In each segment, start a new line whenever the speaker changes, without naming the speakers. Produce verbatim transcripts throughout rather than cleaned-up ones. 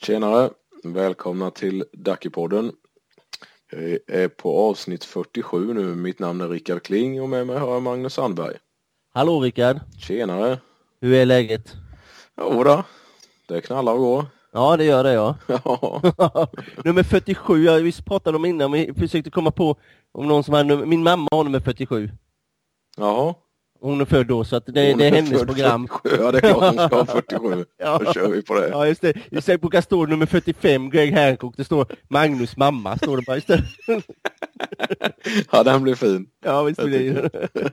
Tjenare, välkomna till Dackipodden. Jag är på avsnitt fyrtiosju nu. Mitt namn är Rickard Kling och med mig har jag Magnus Sandberg.
Hallå Rickard.
Tjenare.
Hur är läget?
Jo då, det knallar och går.
Ja, det gör det, ja.
Ja.
Nummer fyrtiosju, jag visst pratade om innan, vi försökte komma på om någon som har nummer, min mamma har nummer fyrtiosju.
Jaha.
Hon är född då, så att det, det är hennes program.
fyrtiosju. Ja, det är klart hon ska ha fyrtiosju.
Ja.
Då kör vi på det.
Ja, just det. Istället brukar stå nummer fyrtiofem, Greg Hancock. Det står Magnus mamma, står det bara istället.
Ja, den blir fin.
Ja, visst blir det.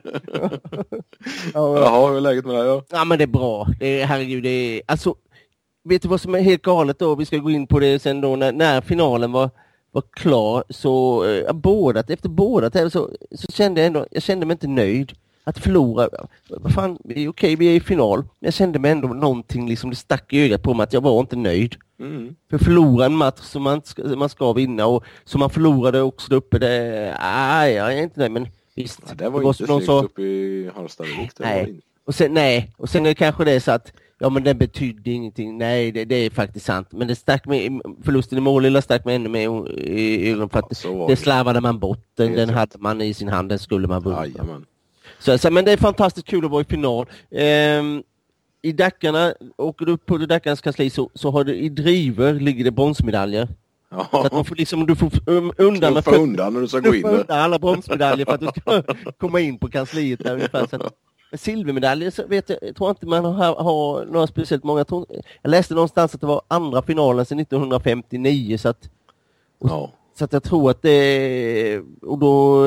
Ja,
Jaha, hur är läget med dig då?
ja, men det är bra. Det är, herregud, det är... Alltså, vet du vad som är helt galet då? Vi ska gå in på det sen då. När, när finalen var, var klar så... Eh, båda, efter båda så, så kände jag ändå... Jag kände mig inte nöjd. Att förlora, vad fan, okej, okay, vi är i final. Men jag kände mig ändå någonting, liksom det stack i ögat på mig att jag var inte nöjd. Mm. För förlora en match som man ska, man ska vinna och som man förlorade också där uppe, det, nej, jag är inte nöjd, men visst.
Ja, det var
det
inte snyggt
så,
uppe i Hallstavik.
Nej, och sen, nej, och sen är det kanske det så att, ja men det betydde ingenting, nej det, det är faktiskt sant. Men det stack med, förlusten i mål stack med ännu mer i ögonen för att ja, det slarvade man bort, den, den hade man i sin hand, den skulle man vinna.
Jajamän.
Så, så, men det är fantastiskt kul att vara i final. Ehm, I Dackarna, åker du upp på Dackarnas kansli så, så har du i driver ligger det bronsmedaljer. Ja. Så att man får liksom, du får um, undan, med
för, undan när du ska gå in
undan alla bronsmedaljer för att du ska komma in på kansliet där ungefär. Så att, silvermedaljer så vet jag, jag tror inte man har, har några speciellt många. Jag, tror, jag läste någonstans att det var andra finalen sedan nittonhundrafemtionio så att, och, ja. Så att jag tror att det, och då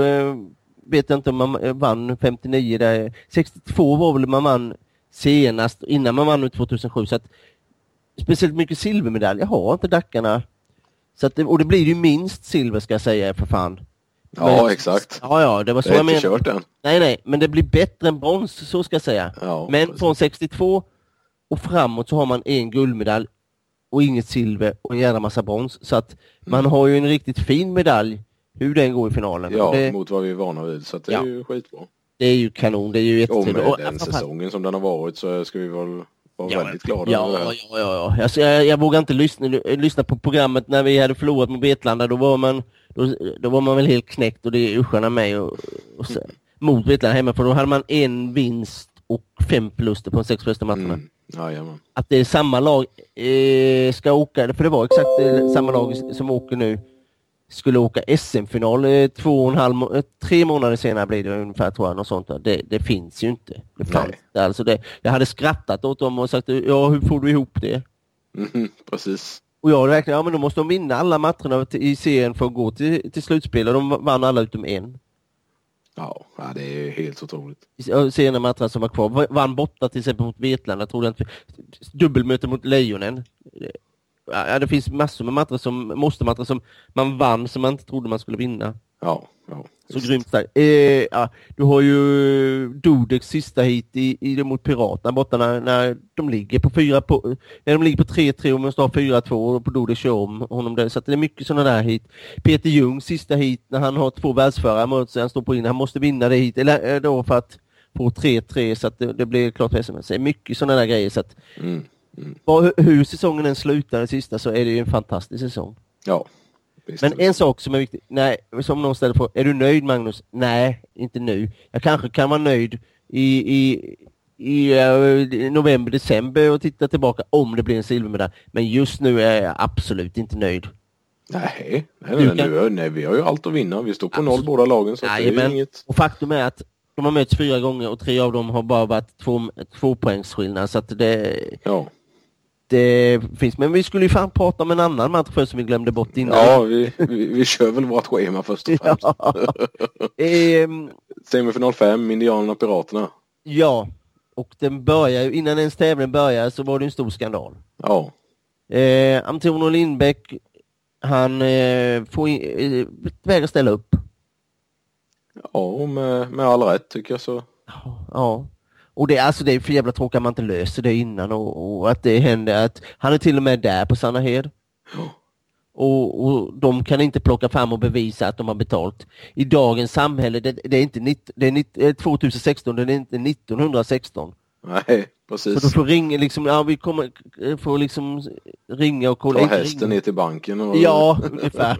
vet jag inte om man vann femtionio där. sextiotvå var väl man vann senast innan man vann tvåtusensju, så att speciellt mycket silvermedaljer har inte Dackarna. Så att det, och det blir ju minst silver ska jag säga för fan.
Ja,
men,
exakt.
Ja, ja, det var så
det är
jag
inte kört än.
Nej, nej, men det blir bättre än brons, så ska jag säga.
Ja,
men
precis.
Från sextiotvå och framåt så har man en guldmedalj och inget silver och en jävla massa brons. Så att mm. man har ju en riktigt fin medalj hur den går i finalen.
Ja,
det,
mot vad vi är vana vid. Så att det ja. är ju skitbra.
Det är ju kanon, det är ju jättetrevligt.
Och med den säsongen som den har varit så ska vi väl vara ja, väldigt glada
ja,
över det.
Ja, ja, ja. Alltså, jag, jag vågar inte lyssna, lyssna på programmet när vi hade förlorat mot Vetlanda. Då var man, då, då var man väl helt knäckt och det är uskarna med och, och så, mm. mot Vetlanda hemma. För då hade man en vinst och fem förluster på de sex första matcherna.
Mm. Jajamän.
Att det är samma lag eh, ska åka, för det var exakt eh, samma lag som åker nu. Skulle åka S M-final eh, två och en halv, eh, tre månader senare blir det ungefär, tror jag, något sånt där. Det, det finns ju inte. Det fanns det. Alltså det, jag hade skrattat åt dem och sagt, ja hur får du ihop det?
Mm, precis.
Och jag verkligen, ja men då måste de vinna alla matcherna i serien för att gå till, till slutspel och de vann alla utom en.
Ja, det är helt otroligt.
Serien matcherna som var kvar, vann borta till exempel mot Vetlanda, tror jag inte. Dubbelmöte mot Lejonen. Ja, det finns massor med matcher som måste matcher som man vann som man inte trodde man skulle vinna.
Ja, ja.
Så grymt starkt. Eh, ja, du har ju Dudeks sista hit i, i det mot Piraterna borta när, när de ligger på fyra på när de ligger på tre tre och man står fyra två och på Dudek kör om honom där. Så att det är mycket sådana där hit. Peter Ljung sista hit när han har två världsförare mot sig, han står på in, han måste vinna det hit eller då för att få tre tre så att det, det blir klart för S M S. Det är mycket sådana där grejer så att
mm. Mm.
Hur, hur säsongen än slutar den sista så är det ju en fantastisk säsong.
Ja.
Men en sak som är viktig, nej, som någon ställer på, är du nöjd Magnus? Nej, inte nu. Jag kanske kan vara nöjd i, i, i uh, november, december och titta tillbaka om det blir en silvermedalj. Men just nu är jag absolut inte nöjd.
Nej, nej, nej, kan... nu, nej vi har ju allt att vinna. Vi står på absolut. noll båda lagen så nej, det är men, inget.
Och faktum är att de har mötts fyra gånger och tre av dem har bara varit två, två poängsskillnad. Så att det...
Ja.
Det finns, men vi skulle ju fan prata om en annan match för som vi glömde bort innan.
Ja, vi, vi, vi kör väl vårt schema först och främst. Ja.
ehm,
Semifinal fem, Indianerna och Piraterna.
Ja, och den börjar ju, innan ens tävling börjar så var det en stor skandal.
Ja.
Eh, Antonio Lindbäck, han eh, får eh, vägra ställa upp.
Ja, med, med all rätt tycker jag så.
Ja, ja. Och det, alltså det är för jävla tråkigt att man inte löser det innan och, och att det händer att han är till och med där på Sannahed.
Ja.
Och, och de kan inte plocka fram och bevisa att de har betalt. I dagens samhälle, det, det är inte det är tjugohundrasexton, det är inte nittonhundrasexton.
Nej, precis.
Så du får ringa liksom, ja vi kommer får liksom ringa och kolla.
Ta hästen ringa ner till banken. Och...
Ja, ungefär.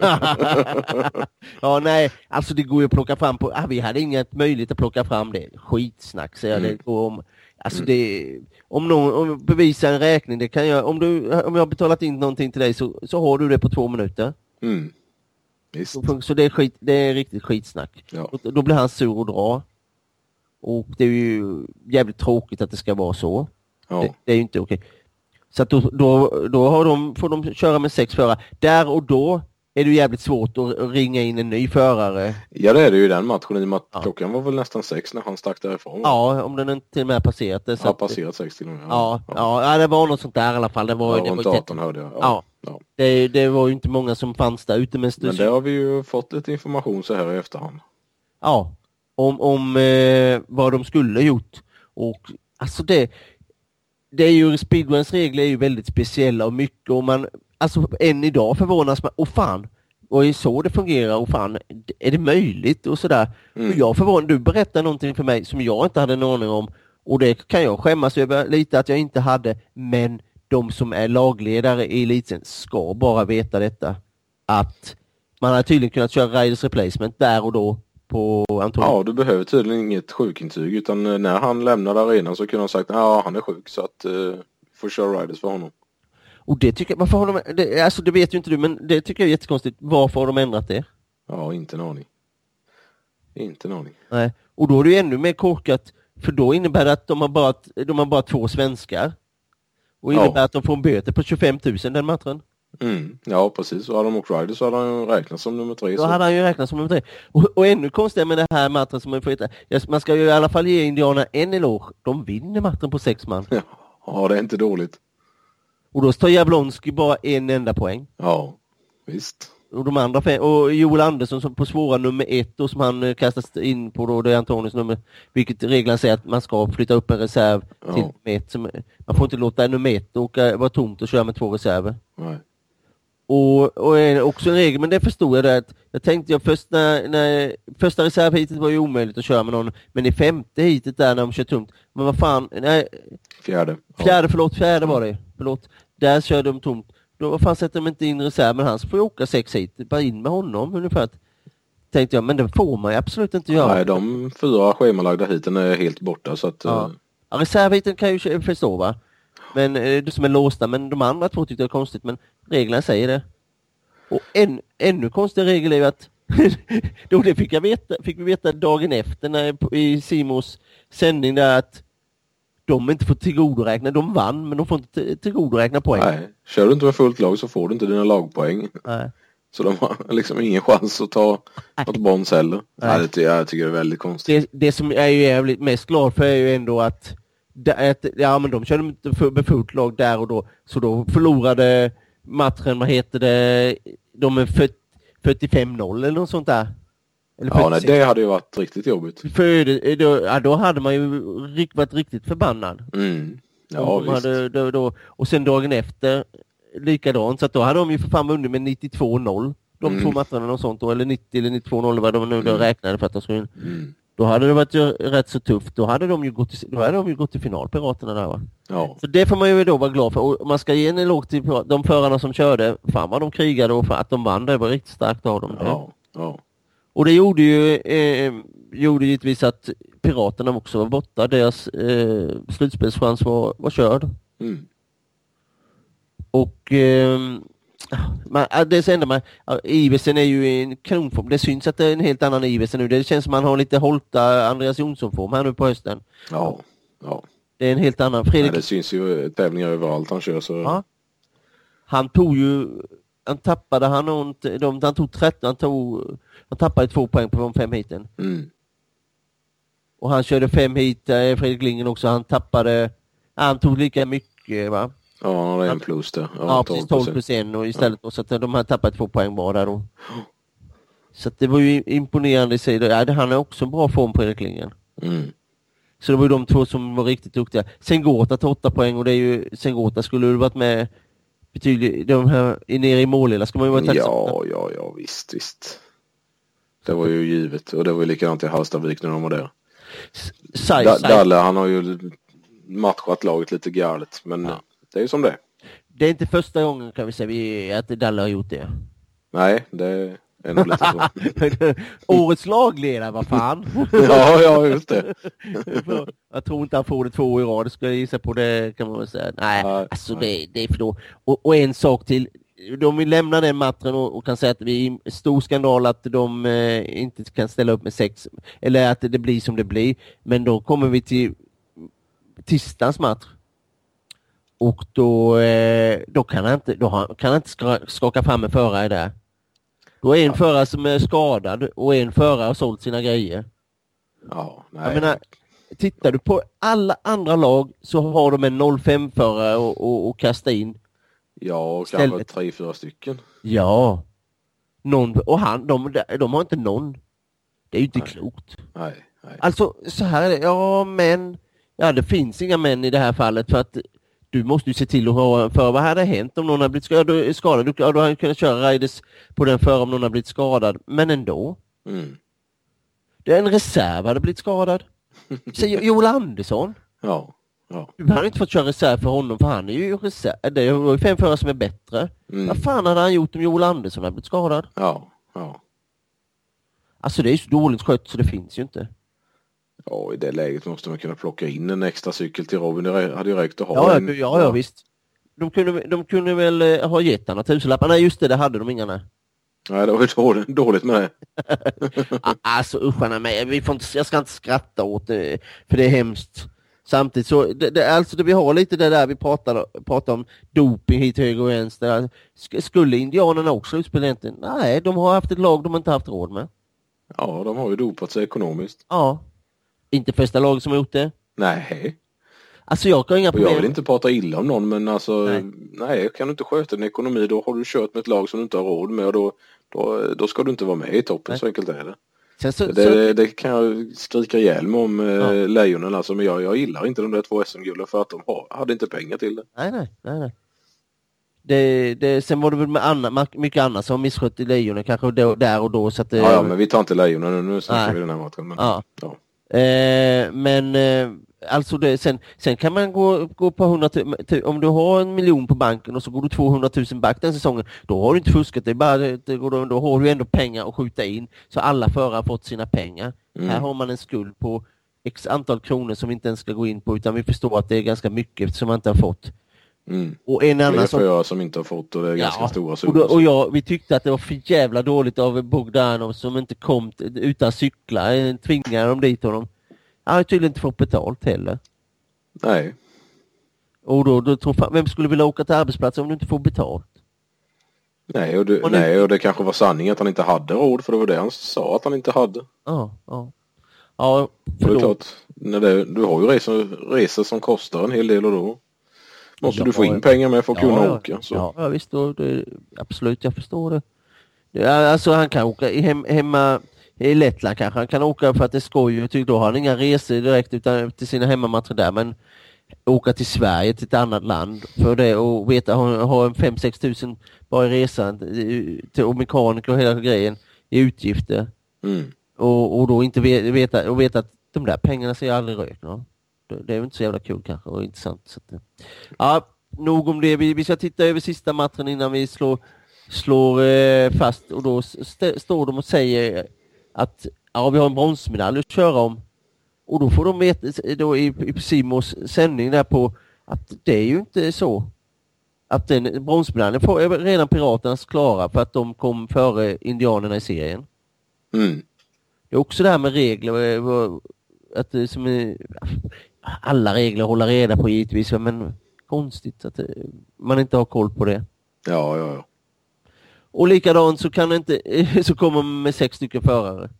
Ja, nej, alltså det går ju att plocka fram på, ah, vi hade inget möjlighet att plocka fram det. Skitsnack, så jag mm. det går om, alltså mm. det, om någon om bevisar en räkning, det kan jag, om du, om jag har betalat in någonting till dig så, så har du det på två minuter.
Mm. Visst.
Så, så det är skit, det är riktigt skitsnack. Ja. Då, då blir han sur och dra. Och det är ju jävligt tråkigt att det ska vara så. Ja. Det, det är ju inte okej. Så att då, då, då har de, får de köra med sex förare. Där och då är det jävligt svårt att ringa in en ny förare.
Ja, det är det ju i den matchen. I och med att ja. Klockan var väl nästan sex när han stack därifrån.
Ja, om den inte till och med passerat det.
Så ja, passerat sex till och med.
Ja, ja. Ja, ja, det var något sånt där i alla fall. Det var,
ja,
det
runt
var
arton hörde jag. Ja,
ja.
ja.
Det, det var ju inte många som fanns där ute. Men,
men det har vi ju fått lite information så här i efterhand.
Ja, om, om eh, vad de skulle gjort. Och alltså det... Det är ju, speedruns regler är ju väldigt speciella och mycket och man, alltså än idag förvånas man, och fan, och är så det fungerar, och fan, är det möjligt och sådär. Mm. Och jag förvånar, du berättar någonting för mig som jag inte hade en aning om, och det kan jag skämmas över lite att jag inte hade, men de som är lagledare i eliten ska bara veta detta, att man har tydligen kunnat köra riders replacement där och då på Antonio.
Ja, du behöver tydligen inget sjukintyg, utan när han lämnade arenan så kunde han sagt att ja, han är sjuk så att uh, får köra riders för honom.
Och det tycker jag, varför har de, det, alltså det vet ju inte du, men det tycker jag är jättekonstigt. Varför har de ändrat det?
Ja, inte en aning. Inte en aning.
Nej, och då är det ju ännu mer korkat, för då innebär det att de har bara, de har bara två svenskar. Och innebär ja. Att de får en böter på tjugofem tusen den matchen.
Mm. Ja, precis. Så hade de åkt riders så hade han ju räknat som nummer tre.
Då
så.
hade han ju räknat som nummer tre. Och, och ännu konstigare med det här matchen som man får hitta. Man ska ju i alla fall ge Indiana en eloge. De vinner matchen på sex man.
Ja, ja, det är inte dåligt.
Och då står Jablonski bara en enda poäng.
Ja, visst.
Och de andra fem, och Joel Andersson som på svåra nummer ett då, som han kastas in på då, det är Antonius nummer, vilket reglerna säger att man ska flytta upp en reserv ja. Till nummer ett. Som, man får inte låta en nummer ett åka, vara tomt och köra med två reserver.
Nej.
Och, och är också en regel, men det förstod jag det att jag tänkte jag först när, när första reservhitet var ju omöjligt att köra med någon, men i femte hitet där när de kör tomt, men vad fan, nej,
fjärde.
Fjärde, ja. förlåt, fjärde var det, förlåt, där körde de tomt. Då vad fan sätter de inte in reserv, men han får ju åka sex hit, bara in med honom ungefär. Att, tänkte jag, men det får man ju absolut inte göra.
Nej, de fyra schemalagda hiten är helt borta så att...
Ja, ja reservhiten kan jag ju förstå va. Men det som är låsta, men de andra två tyckte jag är konstigt, men reglerna säger det. Och en, ännu konstigare regel är ju att då det fick jag veta, fick vi veta dagen efter när, i Simos sändning där att de inte får tillgodoräkna, de vann men de får inte tillgodoräkna poäng.
Nej, kör du inte med fullt lag så får du inte dina lagpoäng.
Nej.
Så de har liksom ingen chans att ta något bonus heller. Nej. Nej, det, jag tycker det är väldigt konstigt.
Det, det som jag är ju jävligt mest glad för är ju ändå att Att, ja men de körde inte för, med fullt lag där och då, så då förlorade matchen, vad heter det, de är fyrtiofem noll eller något sånt där. Eller
ja, nej, det hade ju varit riktigt jobbigt.
För då, ja, då hade man ju rikt, varit riktigt förbannad.
Mm. Ja,
och,
visst.
Hade, då, då, och sen dagen efter likadant, så att då hade de ju för fan vunnit med nittiotvå noll de mm. två matcherna och sånt då, eller nittio eller nittiotvå noll vad de nu mm. räknade för att de skulle mm. Då hade det varit rätt så tufft. Då hade de ju gått till, då hade de ju gått till final, Piraterna där va?
Ja.
Så det får man ju då vara glad för. Och man ska ge en eloge till de förarna som körde. Fan vad de krigade och för att de vann. Det var riktigt starkt av dem.
Ja. Ja.
Och det gjorde ju eh, gjorde givetvis att Piraterna också var borta. Deras eh, slutspelschans var, var körd.
Mm.
Och eh, man, det enda man, Iversen är ju i en kanonform. Det syns att det är en helt annan Iversen nu. Det känns som man har lite Holta Andreas Jonsson-form här nu på hösten.
Ja, ja.
Det är en helt annan. Fredrik...
Nej, det syns ju tävlingar överallt han kör så.
Ja. Han tog ju, han tappade han och de, han tog tretton, han tog, han tappade två poäng på de fem hiten.
Mm.
Och han körde fem hit, Fredrik Lingen också, han tappade, han tog lika mycket va?
Ja, han har en plus där. Ja,
ja precis, tolv plus en och istället ja. Så att de här tappade två poäng var där då. Så att det var ju imponerande i sig. Ja, han är också en bra form på Fredrik Lingen.
Mm.
Så det var ju de två som var riktigt duktiga. Sengota till åtta poäng och det är ju, Sengota skulle ju varit med betydligt, de här nere i målhela ska man ju vara tacksam.
Ja, ja, ja, visst, visst. Det var ju givet och det var ju likadant i Hallstavik när de var där.
Sai,
da, Dalle, han har ju matchat laget lite galet. Men ja. Det är ju som det.
Det är inte första gången kan vi säga att Dalle har gjort det.
Nej, det är nog lite så.
Årets lagledare, vad fan?
ja, ja, just det.
Jag tror inte han får det två år i rad. Det ska jag gissa på det, kan man väl säga. Nej, ja, alltså nej. Det, det är för då. Och, och en sak till. De vill lämna den matchen och, och kan säga att vi är stor skandal att de eh, inte kan ställa upp med sex. Eller att det blir som det blir. Men då kommer vi till tisdagens match. Och då, eh, då kan han inte, då kan han inte skaka fram en förare där. Då är en ja. förare som är skadad och en förare har sålt sina grejer.
Ja, nej.
Jag menar, tittar du på alla andra lag så har de en noll fem-förare och, och, och kasta in.
Ja, kanske tre, fyra stycken.
Ja. Någon, och han, de, de har inte någon. Det är ju inte
nej.
klokt.
Nej, nej.
Alltså, så här är det. Ja, men ja, det finns inga män i det här fallet för att du måste ju se till att ha för vad hade hänt om någon har blivit skadad. skadad. Du, ja, du hade kunnat köra riders på den för om någon har blivit skadad. Men ändå.
Mm.
Det är en reserv hade blivit skadad. Säger Joel Andersson.
Ja, ja.
Du hade inte fått köra reserv för honom för han är ju reserv. Det är ju fem förare som är bättre. Mm. Vad fan hade han gjort om Joel Andersson hade blivit skadad?
Ja, ja.
Alltså det är ju så dåligt skött så det finns ju inte.
Ja, i det läget måste man kunna plocka in en extra cykel till Robin. Det hade ju räckt att ha
ja,
en.
Ja, ja, ja, visst. De kunde, de kunde väl eh, ha gett han tusenlappar. Nej, just det, det hade de inga. Nej,
Nej det var ju dåligt, dåligt med det.
alltså uscharna med. Vi får inte, jag ska inte skratta åt det, för det är hemskt. Samtidigt så, det, det, alltså det, vi har lite det där vi pratar, pratar om doping hit höger och vänster. Skulle indianerna också utspela inte? Nej, de har haft ett lag de inte haft råd med.
Ja, de har ju dopat sig ekonomiskt.
Ja. Inte första laget som har gjort det?
Nej.
Alltså jag har inga problem.
Jag vill inte prata illa om någon, men alltså nej, nej kan du inte sköta din ekonomi då har du kört med ett lag som du inte har råd med och då, då, då ska du inte vara med i toppen, nej. Så enkelt är det. Sen så, det, så... det kan jag skrika ihjäl mig om ja. eh, Lejonen alltså, men jag, jag gillar inte de där två S M-gulden för att de har, hade inte pengar till det.
Nej, nej, nej, nej. Det, det, sen var det väl med Anna, mycket annat som misskött i Lejonen kanske då, där och då. Så att det,
ja, ja, men vi tar inte Lejonen nu, nu snackar vi den här matchen. Men,
ja.
Ja.
Eh, men eh, alltså det, sen, sen kan man gå, gå på hundratusen, om du har en miljon på banken och så går du tvåhundratusen back den säsongen, då har du inte fuskat, det är bara, det, det går, då har du ändå pengar att skjuta in så alla förare har fått sina pengar. Mm. Här har man en skuld på x antal kronor som vi inte ens ska gå in på utan vi förstår att det är ganska mycket som man inte har fått.
Mm.
Och en annan
som... Jag som inte har fått och det är ja, ganska stora
summor. Och, då, och jag, vi tyckte att det var för jävla dåligt av Bogdanov som inte kom utan cykla, tvingade dem dit honom. Han har tydligen inte fått betalt heller.
Nej.
Och då, då tror fan, vem skulle vilja åka till arbetsplatsen om du inte får betalt?
Nej och, du, och nu... nej, och det kanske var sanningen att han inte hade råd, för det var det han sa att han inte hade.
Ja, ja. Ja,
för det är klart, när det, du har ju resor, resor som kostar en hel del och då måste ja, du få in pengar med för att ja, kunna
ja,
åka. Så.
Ja, ja, visst. Då, det, absolut, jag förstår det. det. Alltså han kan åka hem, hemma i Lettland kanske. Han kan åka för att det är skoj. Jag tycker då har han inga resor direkt utan till sina hemmamatcher där. Men åka till Sverige, till ett annat land för det och veta ha, ha en fem sex tusen bara i resan till och mekaniker och hela grejen i utgifter.
Mm.
Och, och då inte veta, och veta att de där pengarna ser jag aldrig rök. No? Det är ju inte så jävla kul kanske och intressant. Så att, ja, nog om det. Vi, vi ska titta över sista matchen innan vi slår, slår eh, fast. Och då st- står de och säger att ja, vi har en bronsmedalj att köra om. Och då får de veta då i, i Simons sändning där på att det är ju inte så. Att den bronsmedaljen får redan piraternas klara för att de kom före indianerna i serien.
Mm.
Det är också det här med regler att det som är, alla regler håller reda på givetvis, men konstigt att man inte har koll på det.
Ja, ja, ja.
Och likadant så kan inte så kommer man med sex stycken förare.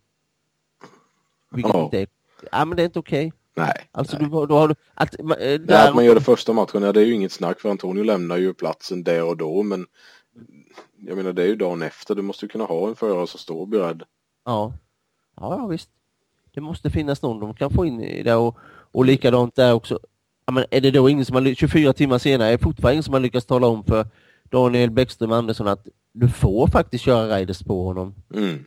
Vilket
ja.
inte är, ja men det är inte okej. Okay.
Nej.
Alltså
nej.
Du, då har du att
där nej, att man gör det första matchen, ja, det är ju inget snack för Antonio lämnar ju platsen där och då, men jag menar det är ju dagen efter, du måste ju kunna ha en förare som står beredd.
Ja. Ja, ja visst. Det måste finnas någon de kan få in i det och, och likadant där också. Ja, men är det då ingen som har tjugofyra timmar senare är fortfarande ingen som har lyckats tala om för Daniel Bäckström Andersson att du får faktiskt köra riders på honom.
Mm.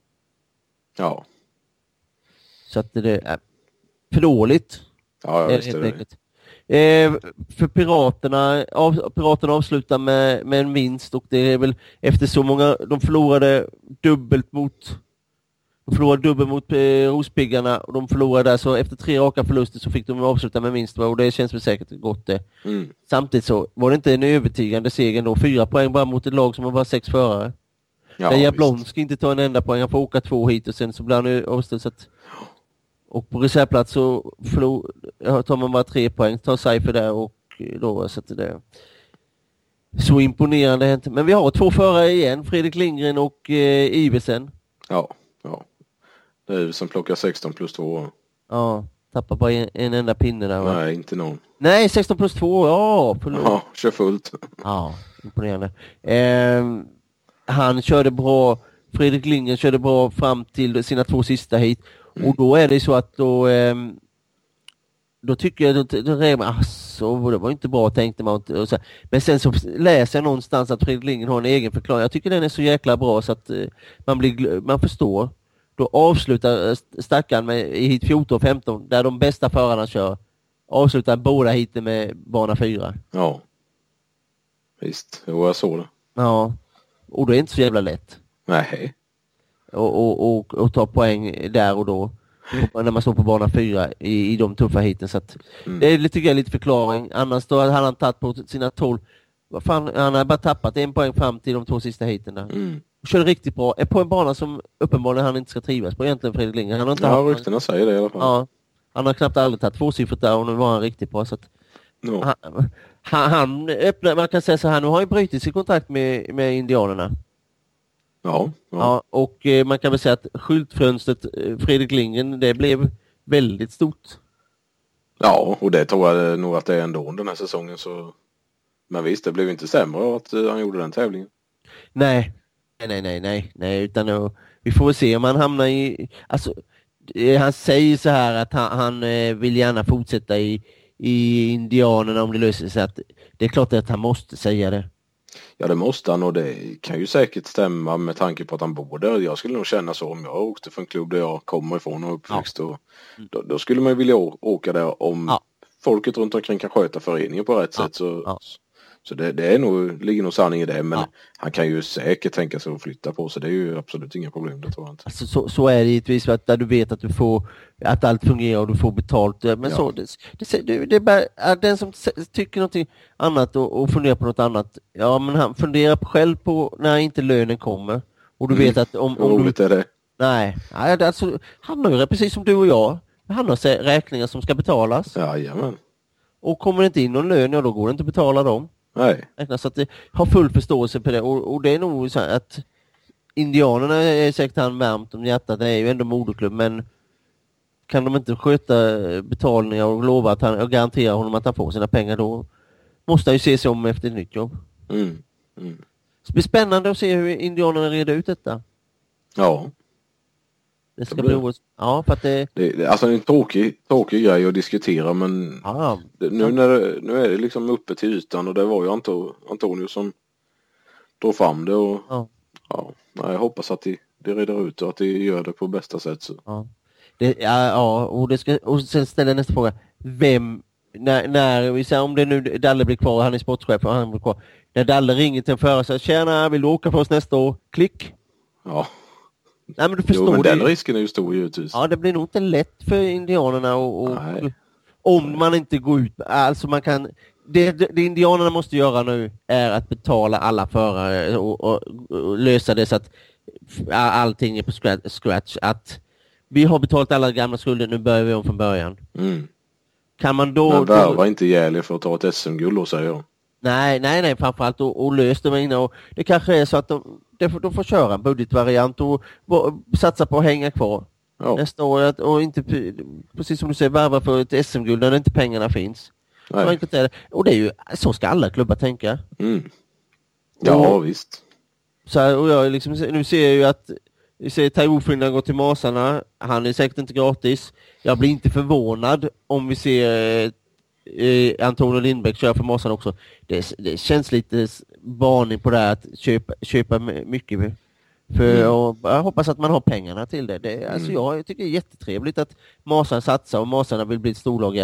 Ja.
Så att det är för dåligt.
Ja, ja visst är det.
Eh, för Piraterna, av, Piraterna avslutar med, med en vinst och det är väl efter så många, de förlorade dubbelt mot de förlorade dubbelt mot eh, Rospiggarna och de förlorade där, så efter tre raka förluster så fick de avsluta med vinst och det känns väl säkert gott det. Mm. Samtidigt så var det inte en övertygande seger då, fyra poäng bara mot ett lag som var bara sex förare. Ja, där Jablonski inte ta en enda poäng, han får åka två hit och sen så blir han avslutat. Och på reservplats så förlor, tar man bara tre poäng, tar Seifer där och då så att det så imponerande hänt. Men vi har två förare igen, Fredrik Lindgren och eh, Iversen.
Ja, ja. Det är ju som plockar sexton plus två.
Ja, tappar bara en, en enda pinne där, va?
Nej, inte någon.
Nej, sexton plus två, ja. Förlåt.
Ja, kör fullt.
Ja, imponerande. Eh, han körde bra, Fredrik Lindgren körde bra fram till sina två sista hit. Mm. Och då är det så att då, eh, då tycker jag, då, då räknar man, alltså, det var inte bra, tänkte man. Och så. Men sen så läser jag någonstans att Fredrik Lindgren har en egen förklaring. Jag tycker den är så jäkla bra så att eh, man, blir, man förstår. Då avslutar stackaren med i hit fjorton och femton, där de bästa förarna kör. Avslutar båda hiten med bana fyra.
Ja, visst. Jo, jag såg det.
Ja, och det är inte så jävla lätt.
Nej.
Och, och, och, och ta poäng där och då. När man står på bana fyra i, i de tuffa hiten. Så att mm. det är lite, tycker jag, lite förklaring. Annars då hade han tagit på sina tolv. Vad fan, han har bara tappat en poäng fram till de två sista hiten där. Mm. Körde riktigt bra. Är på en bana som uppenbarligen han inte ska trivas på egentligen, Fredrik Lindgren. Han har inte
ja, ryktena säger det i alla fall.
Ja, han har knappt aldrig tagit tvåsiffrigt där och nu var han riktigt bra. Så att no. han, han, han öppnar, man kan säga så här, nu har han brutit sin kontakt med, med indianerna.
Ja, ja.
ja, och eh, man kan väl säga att skyltfönstret eh, Fredrik Lindgren, det blev väldigt stort.
Ja, och det tror jag nog att det är ändå den här säsongen. Så... Men visst, det blev inte sämre av att uh, han gjorde den tävlingen.
Nej, nej, nej, nej, nej, utan uh, vi får väl se om han hamnar i... Alltså, eh, han säger så här att han, han eh, vill gärna fortsätta i, i indianerna om det löser sig. Att det är klart att han måste säga det.
Ja, det måste han, och det kan ju säkert stämma med tanke på att han bor där. Jag skulle nog känna så om jag åkte för en klubb där jag kommer ifrån och uppväxt. Ja. Och då, då skulle man vilja åka där om ja. folket runt omkring kan sköta föreningen på rätt ja. sätt. Så, ja. så det, det är nog, ligger nog sanning i det. Men ja. han kan ju säkert tänka sig att flytta på, så det är ju absolut inga problem, det tror jag inte.
Alltså, så, så är det givetvis, att där du vet att du får att allt fungerar och du får betalt. Men ja. så, det, det, det är bara den som tycker någonting annat och, och funderar på något annat. Ja, men han funderar själv på när inte lönen kommer. Och du mm. vet att om, om
du... är det?
Nej, alltså, han har ju precis som du och jag. Han har räkningar som ska betalas.
Ja, jamen.
Och kommer det inte in någon lön, ja, då går det inte att betala dem.
Nej.
Så att det har full förståelse på det. Och, och det är nog så att indianerna är säkert han varmt om hjärtat. Det är ju ändå moderklubb, men kan de inte sköta betalningar och lova att han, och garantera honom att han får sina pengar, då måste han ju se sig om efter ett nytt jobb.
Mm. Mm.
Det blir spännande att se hur indianerna reder ut detta.
Ja.
Det ska bli roligt. Ja, för att det...
Det, det, alltså en tråkig, tråkig grej att diskutera, men
ja,
det, nu, när det, nu är det liksom uppe till ytan, och det var ju Anto, Antonio som drog fram det. Och,
ja.
Ja, jag hoppas att de, de reder ut och att de gör det på bästa sätt. Så.
Ja, det, ja, ja och, det ska, och sen ställer nästa fråga. Vem, när, när vi säger om det nu Dalle blir kvar, han är sportchef och han blir kvar. När Dalle ringer till en förare och säger, tjena, vill du åka för oss nästa år? Klick.
Ja.
Nej, men du förstår,
jo, men den
det.
risken är ju stor givetvis.
Ja, det blir nog inte lätt för indianerna och, och om man inte går ut, alltså man kan, det, det, det indianerna måste göra nu är att betala alla förare och, och, och lösa det så att allting är på scratch, att vi har betalat alla gamla skulder, nu börjar vi om från början.
Mm.
Kan man då...
Men värva inte ihjäl för att ta ett S M-guld då, säger jag.
Nej, nej, nej, framförallt och, och lös dem innan. Och det kanske är så att de, de, får, de får köra en budgetvariant och, och satsa på att hänga kvar ja. nästa år. Och inte, precis som du säger, värva för ett S M-guld när inte pengarna finns. Nej. Så är det. Och det är ju, så ska alla klubbar tänka.
Mm. Ja, och, visst.
Så här, och jag liksom, nu ser jag ju att vi ser Taifun går till Masarna. Han är säkert inte gratis. Jag blir inte förvånad om vi ser eh, Antonio Lindbäck köra för Masarna också. Det, det känns lite varning på det här att köpa, köpa mycket. För mm. och jag hoppas att man har pengarna till det. det alltså mm. Jag tycker det är jättetrevligt att Masarna satsar och Masarna vill bli ett storlag igen.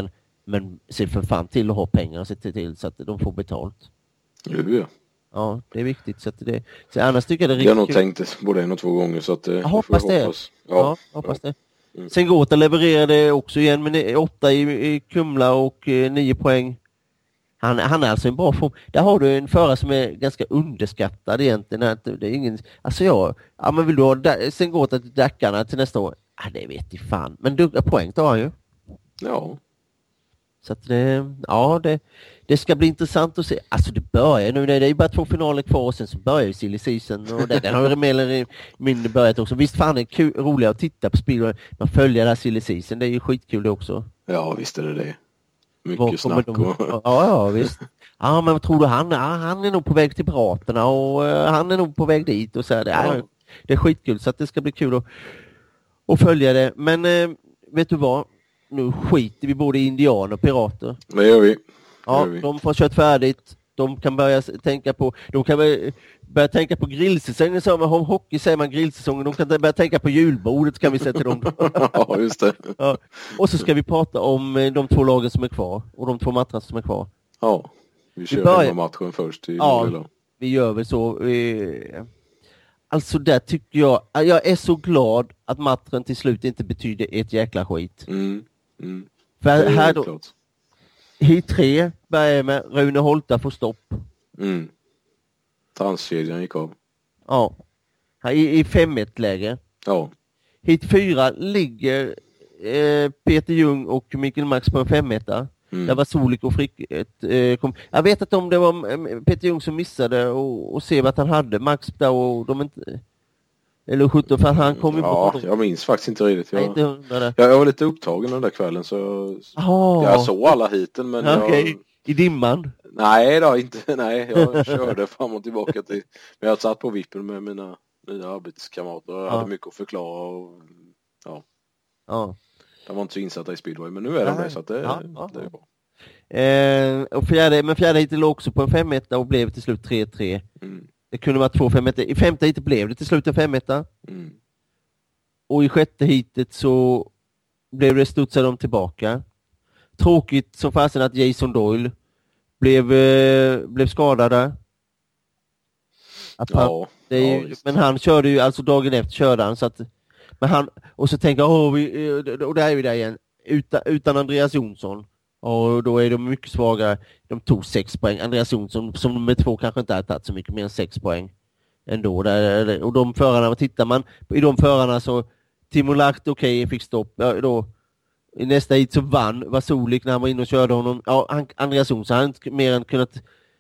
Men se för fan till att ha pengar och se till så att de får betalt.
Jo, ja.
Ja, det är viktigt. Så att det, så annars tycker jag det är riktigt.
Jag har nog tänkt både en och två gånger så att det,
jag hoppas det.
Hoppas.
Ja, ja, hoppas ja. det. Mm. Sen Gåta levererade också igen med åtta i, i Kumla och eh, nio poäng. Han, han är alltså en bra form. Där har du en förare som är ganska underskattad egentligen. Det är ingen, alltså jag, ja men vill du ha sen Gåta till Dackarna till nästa år? Ja, det vet jag fan. Men dubbla poäng tar han ju.
Ja.
Så att det, ja det, det ska bli intressant att se. Alltså det börjar nu, det är ju bara två finaler kvar och sen så börjar ju silly season och det, den har ju mer eller mindre börjat också. Visst fan är det kul, roligt att titta på spel, man följer det här silly season, det är ju skitkul det också.
Ja visst är det det. Mycket snack de, och...
ja, ja visst. Ja men vad tror du han, ja, han är nog på väg till Piraterna och uh, han är nog på väg dit och så här, det, ja. är, det är skitkul så att det ska bli kul att, att följa det. Men uh, vet du vad? Nu skiter vi både i indianer och pirater.
Det gör vi. Det
ja,
gör vi.
De får kört färdigt. De kan börja tänka på de kan börja tänka på grillsäsongen. Så om hockey säger man grillsäsongen. De kan börja tänka på julbordet kan vi säga till dem.
Ja, just det.
Ja. Och så ska vi prata om de två lagen som är kvar och de två matcherna som är kvar.
Ja, vi kör vi börjar... matchen först i
ja, Norrland. Vi gör väl så. Alltså där tycker jag jag är så glad att matchen till slut inte betyder ett jäkla skit.
Mm. Mm.
För här då hit tre börjar med Rune Holta får stopp.
Mm. Transkedjan gick av.
Ja. Här i, i fem ett läge.
Ja.
Hit fyra ligger eh, Peter Ljung och Mikael Max på en fem ett. Mm. Där var Solik och Frick ett, eh, kom. Jag vet inte om det var eh, Peter Ljung som missade och, och se vad han hade Max där och de inte eller sjutton för han kom ju
ja,
på.
Jag minns faktiskt inte riktigt. Jag,
inte jag,
jag var lite upptagen den där kvällen så
oh.
jag såg alla hiten men
okay.
jag...
I dimman?
Nej då, inte. Nej, jag körde fram och tillbaka till... Men jag satt på vippen med mina nya arbetskamrater och jag ja. hade mycket att förklara och ja.
Ja.
De var inte så insatta i speedway men nu är de det så att det,
ja, ja.
det är bra.
Eh, och fjärde, men fjärde hitet låg också på en fem ett och blev till slut tre tre. Mm. Det kunde vara två fem ett. I femte hitet blev det till slut en fem ett. Mm. Och i sjätte hitet så blev det studsade de tillbaka. Tråkigt som fasen att Jason Doyle blev, eh, blev skadad. Att han,
ja,
det är ju, ja, men han körde ju, alltså dagen efter körde han så att, men han, och så tänker jag, åh, vi, och där är vi där igen, utan, utan Andreas Jonsson. Och då är de mycket svagare. De tog sex poäng. Andreas Jonsson som nummer två kanske inte har tagit så mycket mer än sex poäng ändå. Där, och de förarna, vad tittar man i de förarna så Timo Lacht okej, okay, fick stopp. Ja, då, i nästa hit så vann Vasolik när han var inne och körde honom. Ja, han, Andreas Jonsson har inte mer än kunnat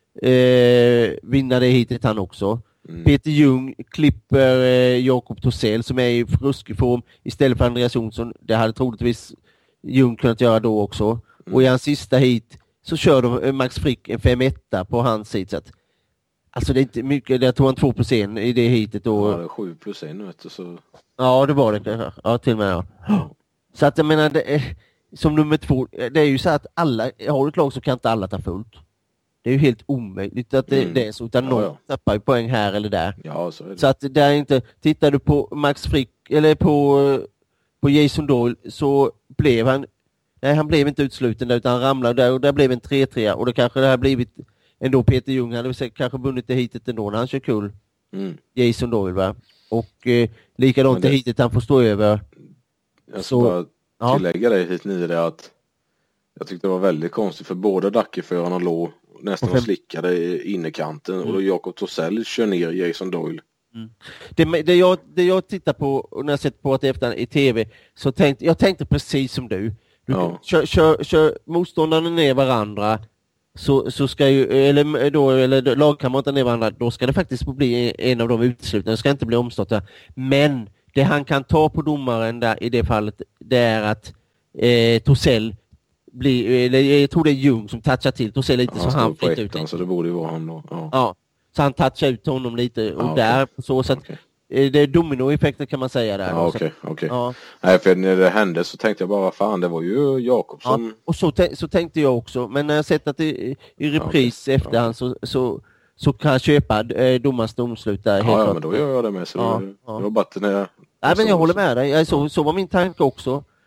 eh, vinna det hitet han också. Mm. Peter Ljung klipper eh, Jakob Torsell som är i ruskig form istället för Andreas Jonsson. Det hade troligtvis Ljung kunnat göra då också. Mm. Och i hans sista hit så kör de Max Frick en fem ett på hans hit. Så att, alltså det är inte mycket, jag tog han två plus en i det hitet. Och...
Ja, det är sju plus en vet du, så...
Ja, det var det. Ja, till och med ja. Så att jag menar, det är, som nummer två, det är ju så att alla, har ett lag så kan inte alla ta fullt. Det är ju helt omöjligt att det, mm. det är så, utan ja, någon ja. tappar ju poäng här eller där.
Ja, så är det.
Så att det är inte, tittar du på Max Frick, eller på, på Jason Doyle så blev han, nej han blev inte utsluten där, utan han ramlade där och där blev en tre tre och då kanske det här blivit ändå Peter Ljung hade kanske vunnit det hitet ändå när han kör kul. Mm. Jason Doyle va? Och eh, likadant det hitet han får stå över.
Jag ska så, bara tillägga ja. det hit nio det att jag tyckte det var väldigt konstigt för båda Dackeförarna låg nästan och slickade i innerkanten mm. och då Jakob Torsell kör ner Jason Doyle.
Mm. Det, det, jag, det jag tittar på och när jag sett på att efter i tv så tänkte jag tänkte precis som du. du
ja.
kör, kör, kör motståndarna ner varandra så, så ska ju eller, då, eller lagkamraterna ner varandra då ska det faktiskt bli en av de utslutna. Det ska inte bli omstått. Men det han kan ta på domaren där i det fallet det är att eh, Torsell blir, eller jag tror det är Ljung som touchar till Torsell lite ja, så han flyttar ut
så det borde ju vara han då. Ja.
ja. Så han touchar ut honom lite och ja, där okay. så, så att okay. det är dominoeffekten kan man säga där.
Ja, okej, okay, okej. Okay. Ja. Nej, för när det hände så tänkte jag bara fan, det var ju Jakob som... Ja,
och så, så tänkte jag också, men när jag sett att det i, i repris okay. efterhand så, så, så kan jag köpa eh, domarens domslut där.
Ja, ja men då gör jag det med så ja, det, ja. det var bara när jag...
Nej, men jag håller med dig. Så, så var min tanke också.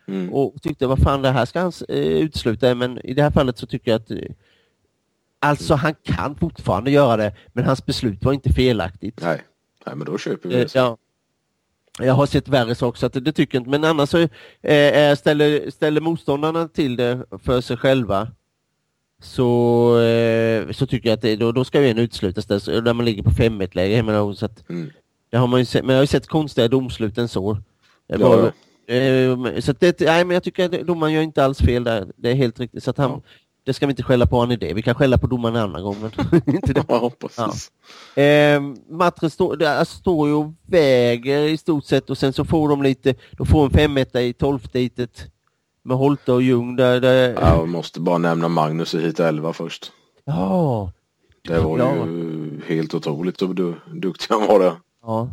Mm. Och tyckte, vad fan, det här ska han eh, utesluta. Men i det här fallet så tycker jag att eh, alltså han kan fortfarande göra det, men hans beslut var inte felaktigt.
Nej, Nej men då köper vi det.
Eh, ja. Jag har sett värre saker, så att det, det tycker jag inte. Men annars så eh, ställer, ställer motståndarna till det för sig själva, så, eh, så tycker jag att det, då, då ska ju en uteslutas där, där man ligger på fem ett läge. Så att, mm. det har man ju sett, men jag har ju sett konstiga domsluten så.
Ja, bara,
eh, så att det, nej, men jag tycker att domaren gör inte alls fel där. Det är helt riktigt. Så att han, ja. Det ska vi inte skälla på han i det. Vi kan skälla på domaren en annan gång. Men inte det.
Ja, precis.
Ja. Eh, matchen står, där står ju och väger i stort sett, och sen så får de lite, då får en femetta i tolfte med Holte och Ljung där, där...
Ja, jag måste bara nämna Magnus i hit elva först.
Ja.
Det var ja. ju helt otroligt hur du, duktig han var där.
Ja.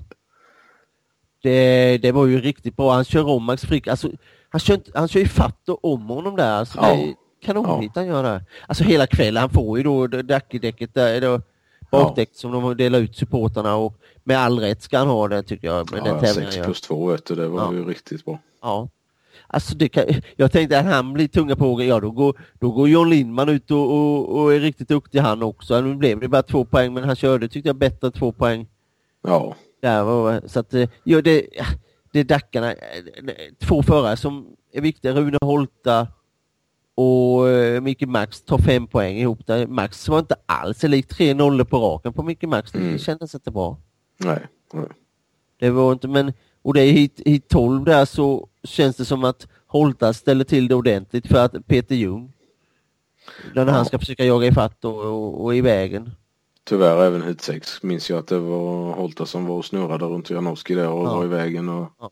Det, det var ju riktigt bra. Han kör om Max Frick. Alltså, han kör, han kör ju fatt och om honom där. Alltså, ja. Det, kanonigt ja. Han gör det. Alltså hela kvällen, han får ju då Dacke-däcket där, då, bakdäck ja. Som de delar ut supporterna, och med all rätt ska han ha det, tycker jag. Med
ja,
den
sex plus två, vet du, det var ja. ju riktigt bra.
Ja. Alltså det kan, jag tänkte att han blir tunga på, ja då går, då går John Lindman ut och, och, och är riktigt duktig han också. Nu blev det bara två poäng, men han körde, tyckte jag, bättre två poäng.
Ja.
Där var, så att, ja, det, det är Dackarna, två förare som är viktiga, Rune Holta och Micke Max tar fem poäng ihop där. Max var inte alls likt tre nollor på raken på Micke Max. Det mm. kändes inte bra.
Nej. Nej. Det
var inte, men och det är hit, hit tolv där, så känns det som att Holta ställer till det ordentligt för att Peter Ljung, när ja. han ska försöka jaga i fatt och, och, och i vägen.
Tyvärr även hit sex minns jag att det var Holta som var och snurrade runt Janowski där och ja. var i vägen. Och...
Ja.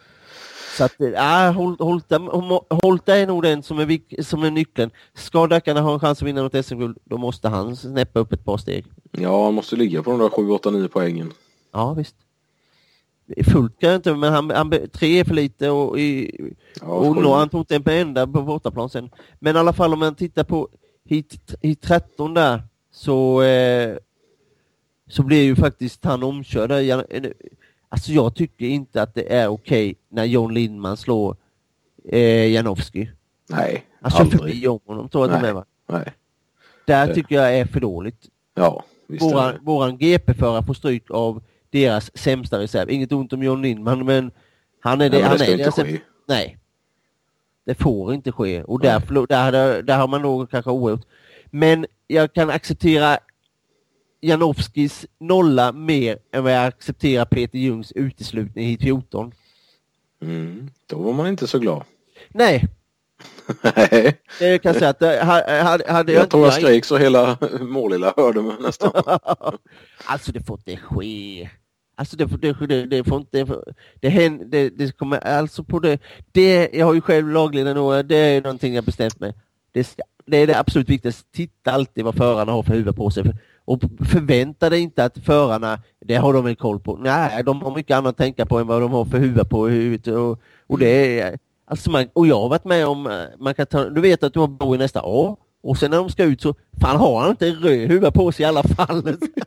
Så att, ja, Holta, Holta är nog den som är, som är nyckeln. Ska Dackarna ha en chans att vinna något S M-guld, då måste han snäppa upp ett par steg.
Ja, han måste ligga på de där sju, åtta, nio poängen.
Ja, visst. Fullt kan jag inte, men han, han, tre är för lite, och, i, ja, och nå, han tog inte en på enda på bortaplan sen. Men i alla fall, om man tittar på hit, hit tretton där, så, eh, så blir ju faktiskt han omkörd. Alltså jag tycker inte att det är okej när John Lindman slår eh, Janowski.
Nej,
han kör förbi honom, tror jag inte med, va?
Nej.
Där
det...
tycker jag är för dåligt.
Ja, visst.
Våran, våran G P-förare får stryk av deras sämsta reserv. Inget ont om John Lindman, men han är det.
Nej,
han
det ska
är
inte
deras,
ske.
Nej. Det får inte ske. Och där, där, där, där har man nog kanske oerhört. Men jag kan acceptera Janowskis nolla mer än vad jag accepterar Peter Ljungs uteslutning i fjorton.
Mm, då var man inte så glad.
Nej.
Nej.
Jag kan säga att hade, hade
jag, jag tror jag skrek så hela målilla hörde mig nästan.
Alltså det får inte ske. Alltså det får, det, det, det får inte, det, det, händer, det, det kommer alltså på det, det, jag har ju själv lagledaren och det är någonting jag bestämt mig. Det, ska, det är det absolut viktigaste. Titta alltid vad förarna har för huvud på sig. Och förvänta dig inte att förarna, det har de väl koll på. Nej, de har mycket annat att tänka på än vad de har för huvud på huvudet. Och, och det är, alltså man, och jag har varit med om, man kan ta, du vet att du har bo i nästa A, och sen när de ska ut så, fan har han inte en röd huvud på sig i alla fall.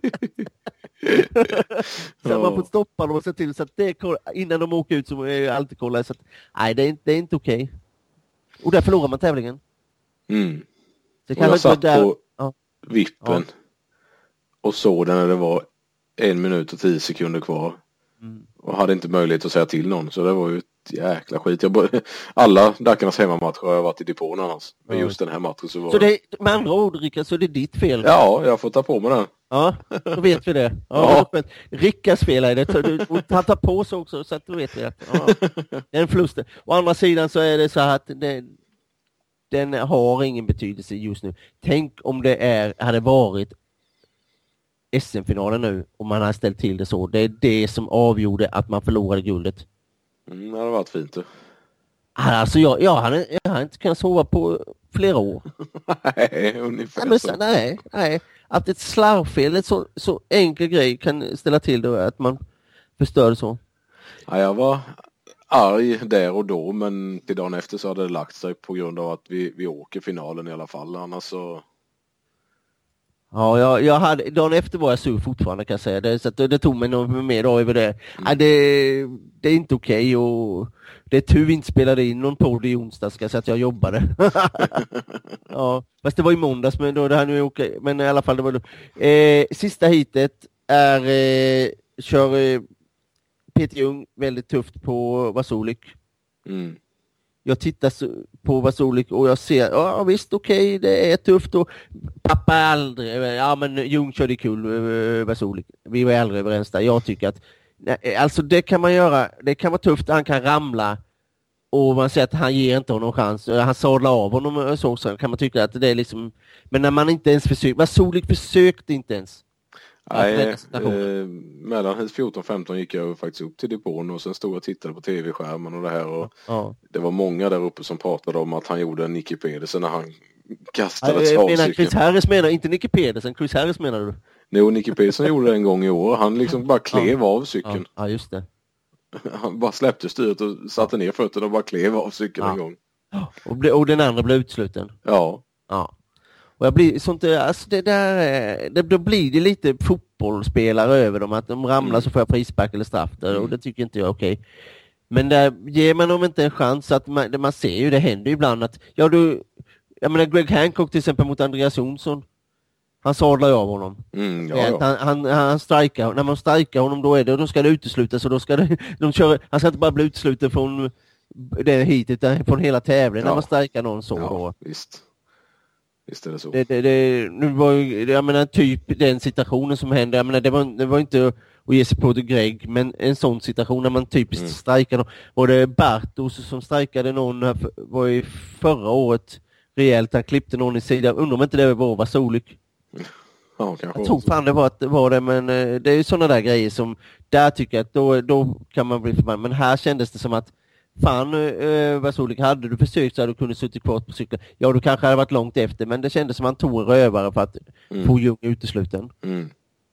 Så ja. Man får stoppa dem och se till så att det, innan de åker ut så är alltid kolla, så att nej, det är, det är inte okej. Okay. Och där förlorar man tävlingen.
Mm.
Så
kan jag satt där... på
ja.
vippen ja. och såg det när det var en minut och tio sekunder kvar. Mm. Och hade inte möjlighet att säga till någon, så det var ju ett jäkla skit. Jag började... Alla Dackarnas hemmamatcher har jag varit i depån annars. Men just den här matchen så var
så det. Med andra ord, Rickard, så är det ditt fel?
Ja, jag får ta på mig den.
Ja, då vet vi det. Ja, ja. Rickards fel är det. Han tar på sig också, så att då vet vi att ja, det är en förlust. Å andra sidan så är det så här att det, den har ingen betydelse just nu. Tänk om det är, hade varit S M-finalen nu och man har ställt till det så. Det är det som avgjorde att man förlorade guldet.
Mm, det hade varit fint. Du.
Alltså jag, jag, hade, jag hade inte kunnat sova på flera år.
Nej, ungefär
nej,
så.
Men, nej, nej. Att ett slarvfel, ett så, så enkel grej kan ställa till det, att man förstör så.
Ja, jag var arg där och då, men till dagen efter så hade det lagt sig på grund av att vi, vi åker finalen i alla fall. Annars så...
Ja, jag, jag hade, dagen efter var jag sur fortfarande kan jag säga. Det, så att det, det tog mig någon mer dag över det. Mm. Ja, det. Det är inte okej okay och det är tur vi inte spelade in någon podd i onsdag ska jag säga att jag jobbade. Ja, fast det var i måndags men då det här nu är okej. Okay. Men i alla fall det var då. Eh, sista hitet är eh, kör eh, Peter Ljung väldigt tufft på Vasulik.
Mm.
Jag tittar på Vasulik och jag ser, ja visst okej, okay, det är tufft och pappa är aldrig, ja men Ljung körde kul, Vasulik. Vi var aldrig överens där. Jag tycker att, alltså det kan man göra, det kan vara tufft, han kan ramla och man ser att han ger inte honom chans. Han sadlar av honom och så, så kan man tycka att det är liksom, men när man inte ens försöker, Vasulik försökte inte ens.
Nej, eh, mellan fjorton femton gick jag faktiskt upp till depån och sen stod jag och tittade på tv-skärmen och det här och
ja.
Det var många där uppe som pratade om att han gjorde en Nicky Pedersen när han kastade
ja,
ett
slag. Menar Chris Harris menar, inte Nicky Pedersen, Chris Harris menar du?
Nej, och Nicky Pedersen gjorde det en gång i år, han liksom bara klev ja. av cykeln.
Ja, just det.
Han bara släppte styret och satte ner fötterna och bara klev av cykeln ja. en gång.
Och, ble, och den andra blev utsluten?
Ja.
Ja. Och jag blir sånt där, alltså det där, det, då blir det lite fotbollsspelare över dem, att de ramlar mm. så får jag frispark eller straff där, mm. och det tycker inte jag är okej. Okay. Men där ger man dem inte en chans, att man, man ser ju, det händer ju ibland att, ja du, jag menar Greg Hancock till exempel mot Andreas Jonsson, han sadlar ju av honom.
Mm, ja, ja.
Han, han, han strikar, när man strikar honom då är det, då ska det uteslutas och då ska det, de kör, han ska inte bara bli utesluten från det hit utan från hela tävlingen ja. när man strikar någon så
ja,
då.
Visst. Visst är det så.
Det, det, det, nu var ju, jag menar typ den situationen som hände, jag menar det var, det var inte att ge sig på till Greg, men en sån situation när man typiskt mm. strejkar någon, var det Bartos som strejkade någon här, var ju förra året rejält, han klippte någon i sidan, undrar om inte det var Vasulik.
Ja, kanske.
Jag tror fan det var, att det var det, men det är ju sådana där grejer som, där tycker jag att då, då kan man bli förbannad, men här kändes det som att fan, eh, Vasulik, hade du försökt så hade du kunnat suttit kvar på cykeln. Ja, du kanske hade varit långt efter, men det kändes som att han tog en rövare för att mm. få Ljung utesluten.
Mm.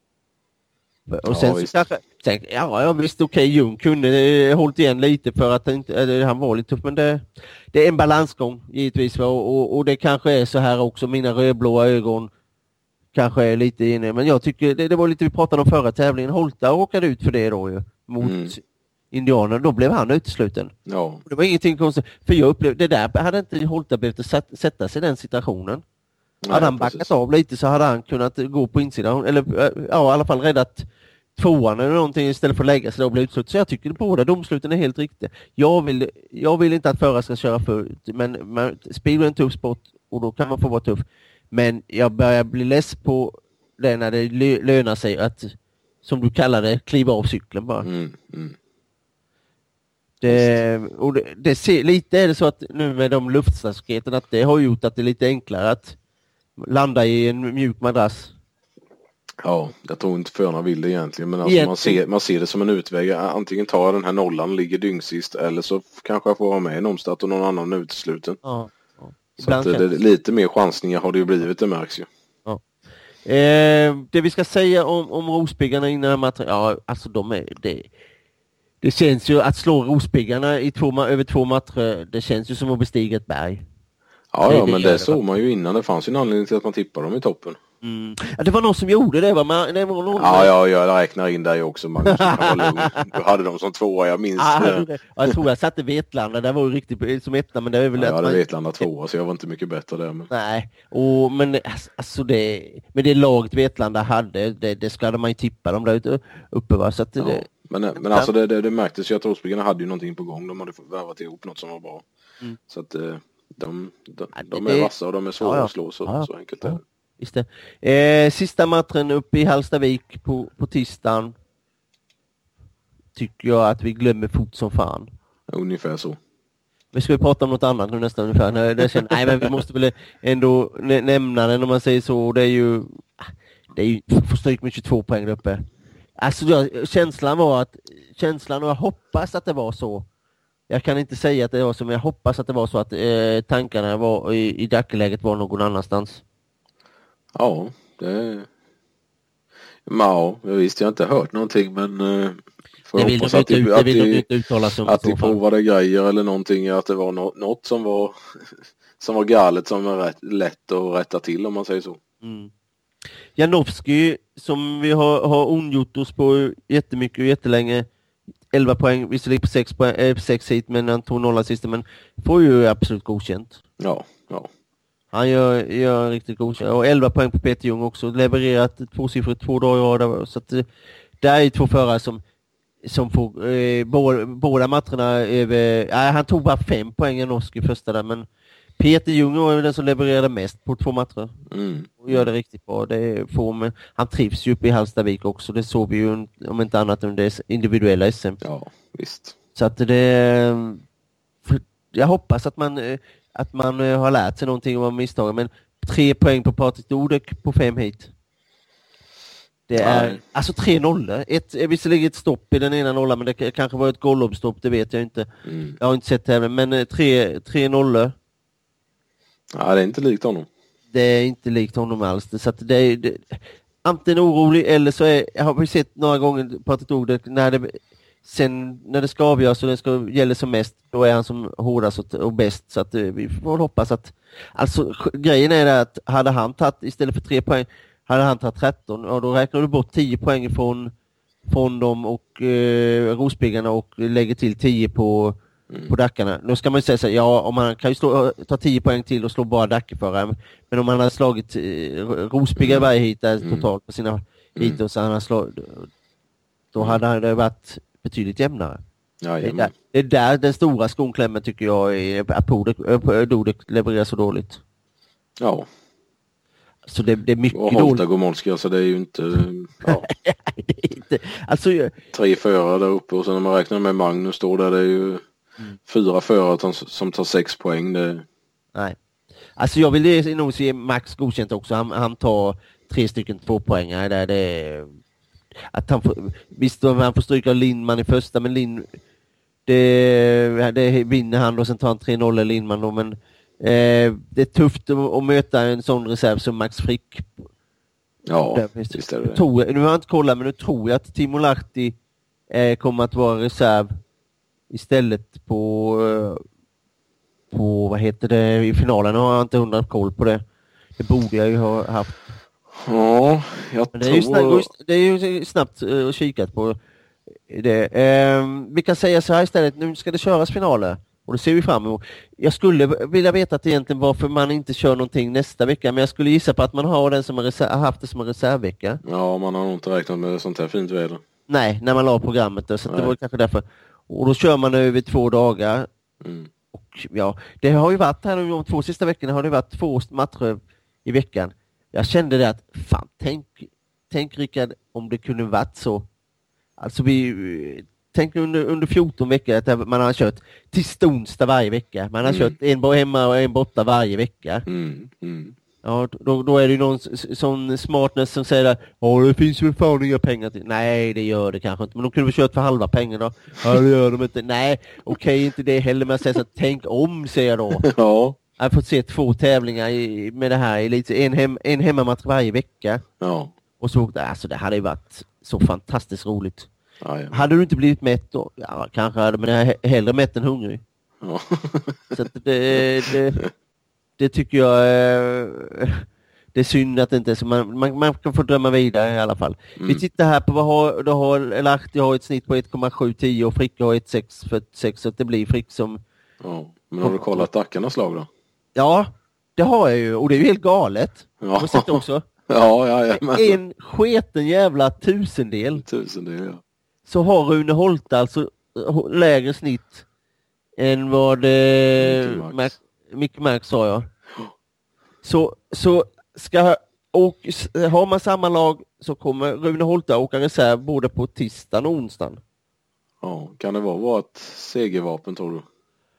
Och sen ja, så kanske, sen, ja, ja visst okej, okay, Ljung kunde eh, hållit igen lite för att inte, eh, han var lite tuff, men det, det är en balansgång givetvis, och, och, och det kanske är så här också, mina rödblåa ögon kanske är lite inne, men jag tycker, det, det var lite vi pratade om förra tävlingen, Holta åkade ut för det då ju, mot mm. Indianerna, då blev han utesluten.
Ja.
Det var ingenting konstigt, för jag upplevde, det där hade inte Holta behövt sätta sig i den situationen. Nej, hade han backat precis. av lite så hade han kunnat gå på insidan, eller ja, i alla fall räddat tvåan eller någonting istället för att lägga sig och bli utslut. Så jag tycker att båda domsluten är helt riktiga. Jag vill, jag vill inte att förare ska köra för, men man, speedway är en tuff sport och då kan man få vara tuff. Men jag börjar bli less på det när det lönar sig att, som du kallar det, kliva av cykeln bara.
Mm, mm.
Det, och det, det ser, lite är det så att nu med de luftstasketen att det har gjort att det är lite enklare att landa i en mjuk madrass.
Ja, jag tror inte förarna vill det egentligen, men alltså egentligen. Man, ser, man ser det som en utväg. Antingen tar jag den här nollan och ligger dyngsist, eller så kanske jag får vara med i en omstart och någon annan utesluten.
Ja, ja.
Så att det, det, lite mer chansningar har det ju blivit, det märks ju.
Ja. Eh, det vi ska säga om, om Rospiggarna innan matchen, ja alltså de är det. Det känns ju att slå Rospiggarna i två, över två matcher, det känns ju som att bestiga ett berg.
Ja, ja, men det, det såg man ju innan. Det fanns ju en anledning till att man tippade dem i toppen.
Mm. Ja, det var någon som gjorde det, va? Man, det var någon
ja, ja, jag räknar in dig också, Magnus. Du hade dem som tvåa, jag minns
ja, det. Ja, jag tror jag satte Vetlanda, det var ju riktigt som etta, men det är väl
ja, jag hade
man...
Vetlanda tvåa, så jag var inte mycket bättre där. Men...
Nej, och, men alltså det, med det laget Vetlanda hade, det, det skulle man ju tippa dem där ute uppe, va? Så att
ja.
det...
Men, men alltså det, det, det märktes ju att Rospiggarna hade ju någonting på gång. De hade värvat ihop något som var bra. Mm. Så att de, de, de, de är vassa och de är svåra ja, ja. att slå, så, ja, ja. så enkelt är det.
Just det. Eh, sista matchen uppe i Hallstavik på, på tisdagen tycker jag att vi glömmer fort som fan.
Ungefär så.
Vi ska ju prata om något annat nu nästan ungefär. Nej, det känner, nej men vi måste väl ändå nä- nämna den om man säger så. Det är ju, det är ju får stryk med tjugotvå poäng där uppe. Alltså jag, känslan var att, känslan och jag hoppas att det var så. Jag kan inte säga att det var så, men jag hoppas att det var så att eh, tankarna var i, i dagsläget var någon annanstans.
Ja, det... Ja, visst, jag har inte hört någonting, men... Uh,
det vill de inte, ut,
att
vill
de,
de inte uttala sig om.
Att de provade grejer eller någonting, att det var något, något som var som var galet, som var rätt, lätt att rätta till, om man säger så.
Mm. Janowski, som vi har, har ondgjort oss på jättemycket och jättelänge, elva poäng, visserligen på sex poäng, äh, sex hit, men han tog nolla sista, men får ju absolut godkänt.
Ja, ja.
Han gör, gör riktigt godkänt. Och elva poäng på Peter Jung också, levererat två siffror två dagar i rad. Så att det är ju två förare som som får eh, båda, båda matcherna över, äh, han tog bara fem poäng i Norsk första där, men Peter Jung var den som levererade mest på två matcher.
Mm.
Och gör det riktigt bra. Det får med, han trivs ju uppe i Hallstavik också. Det såg vi ju om inte annat under det individuella S M.
Ja, visst.
Så att det, jag hoppas att man att man har lärt sig någonting om misstagen, men tre poäng på Patrik Dodek på fem hit. Det är Nej. alltså tre nollor. Ett, visserligen ett stopp i den ena nollan, men det kanske var ett golvstopp, det vet jag inte. Mm. Jag har inte sett det, men tre, tre nollor.
Ja, det är inte likt honom.
Det är inte likt honom alls. Så att det är det, antingen orolig, eller så är, jag har vi sett några gånger Patrik Dodek när det sen när det ska avgöras och det ska gälla som mest, då är han som hårdast och, och bäst. Så att vi får hoppas att, alltså grejen är det att hade han tagit istället för tre poäng, hade han tagit tretton, och då räknar du bort tio poäng från, från dem och eh, Rospiggarna och lägger till tio på, mm. på dackarna. Då ska man ju säga så här, ja, om man kan ju slå, ta tio poäng till och slå bara dackeförare, men om man har slagit eh, Rospiggar mm. varje hit där mm. totalt på sina hit mm. och så han har slagit, då hade det varit betydligt jämnare.
Ja,
det, är där, det är där den stora skonklämmen tycker jag är att Dodek levererar så dåligt.
Ja.
Så det, det är mycket
och Holta Gomolski, alltså det är ju inte, ja.
det är inte alltså,
tre förare där uppe, och sen när man räknar med Magnus står där, det är ju mm. fyra förare som tar sex poäng. Det...
Nej. Alltså jag vill nog se Max godkänt också. Han, han tar tre stycken tvåpoängare där. Det att han får, visst han får stryka Lindman i första, men Lind det, det vinner han och sen tar han tre noll Lindman då, men Eh, det är tufft att, att möta en sån reserv som Max Frick.
Ja, visst är det.
Tror, nu har jag inte kollat, men nu tror jag att Timo Lahti eh, kommer att vara reserv istället på eh, på, vad heter det, i finalen. Nu har jag inte hundra koll på det. Det borde jag ju ha haft.
Ja, jag
men det
tror...
Är ju snabbt, det är ju snabbt uh, kikat på det. Eh, vi kan säga så här istället, nu ska det köras finaler. Och det ser vi fram emot. Jag skulle vilja veta att egentligen varför man inte kör någonting nästa vecka. Men jag skulle gissa på att man har, den som har, reserv, har haft det som en reservvecka.
Ja, man har nog inte räknat med sånt här fint väder.
Nej, när man la programmet. Då, så det var kanske därför. Och då kör man över två dagar. Mm. Och ja, det har ju varit här nu de två sista veckorna har det varit två matcher i veckan. Jag kände det att, fan, tänk, tänk Rickard om det kunde varit så. Alltså vi... Tänk under, under fjorton veckor att man har kört till onsdag varje vecka. Man har mm. kört en hemma och en borta varje vecka.
Mm. Mm.
Ja, då, då är det ju någon sån smartness som säger att ja, det finns ju fan inga pengar till. Nej, det gör det kanske inte. Men de kunde väl kört för halva pengarna. Ja, det gör de inte. Nej, okej, okay, inte det heller. Men jag säger så att tänk om, säger jag då.
Ja.
Jag har fått se två tävlingar i, med det här. Lite, en, hem, en hemmamatch varje vecka.
Ja.
Och så, alltså det hade ju varit så fantastiskt roligt.
Ja, ja.
Hade du inte blivit mätt då? Ja, kanske hade, men jag är hellre mätt än hungrig.
Ja.
Så att det, det, det tycker jag är, det är synd att det inte är så. Man, man, man kan få drömma vidare i alla fall. Mm. Vi tittar här på vad har, då har Lahti har ett snitt på ett komma sju tio och Frick har ett sex för sex, så att det blir Frick som...
Ja, men har du kollat dackarnas slag då?
Ja, det har jag ju, och det är ju helt galet. Ja. Har du sett också?
Ja, ja, ja. Men...
En sketen jävla tusendel.
Tusendel, ja.
Så har Rune Holte alltså lägre snitt än vad eh, Micke Max sa jag. Så, så ska och har man samma lag så kommer Rune Holte åka reserv både på tisdagen och onsdagen.
Ja, kan det vara vårt segervapen tror du?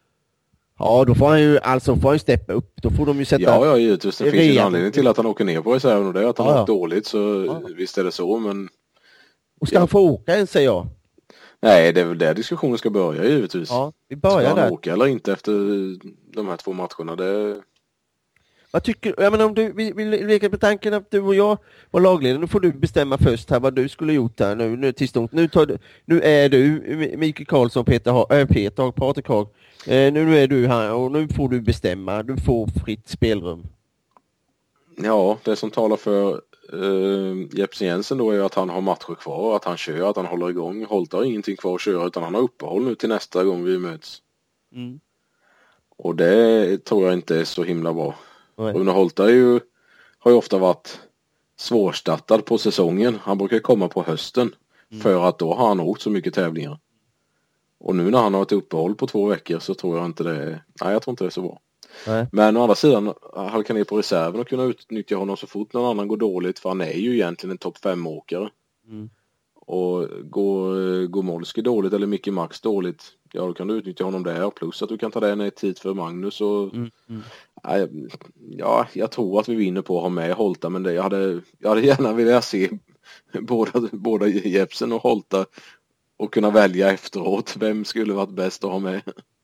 Ja, då får han ju alltså får han ju steppa upp. Då får de ju sätta...
Ja, ja, givetvis. Det finns ju en anledning till att han åker ner på reserven och det är att han
ja,
har
ja.
dåligt, så ja. Visst är det så, men...
Och ska ja. han få åka än, säger jag?
Nej, det är väl där diskussionen ska börja, givetvis.
Ja, vi börjar
ska han
där.
åka eller inte efter de här två matcherna, det...
Vad tycker du? Jag menar, om du vill, vill leka på tanken att du och jag var lagledare, nu får du bestämma först här vad du skulle gjort här nu, nu till stort. Nu, tar du, nu är du Mikael Karlsson, Peter, ha, äh, Peter Patrik Hag. Eh, nu, nu är du här och nu får du bestämma. Du får fritt spelrum.
Ja, det som talar för uh, Jepsen Jensen då är ju att han har matcher kvar, att han kör, att han håller igång. Holt har ingenting kvar att köra utan han har uppehåll nu till nästa gång vi möts. Mm. Och det tror jag inte är så himla bra. Rune Holt är ju, har ju ofta varit svårstartad på säsongen. Han brukar komma på hösten mm. för att då har han åkt så mycket tävlingar. Och nu när han har ett uppehåll på två veckor så tror jag inte det är, nej jag tror inte det är så bra. Nej. Men å andra sidan halka ner på reserven och kunna utnyttja honom så fort någon annan går dåligt, för han är ju egentligen en topp fem åkare. Mm. Och går, går Molski dåligt eller Mickey Max dåligt, ja då kan du utnyttja honom där, plus att du kan ta den ett tid för Magnus och mm. Mm. Ja, ja, jag tror att vi vinner på att ha med Holta, men det, jag, hade, jag hade gärna velat se båda, båda Jepsen och Holta och kunna välja efteråt vem skulle varit bäst att ha med.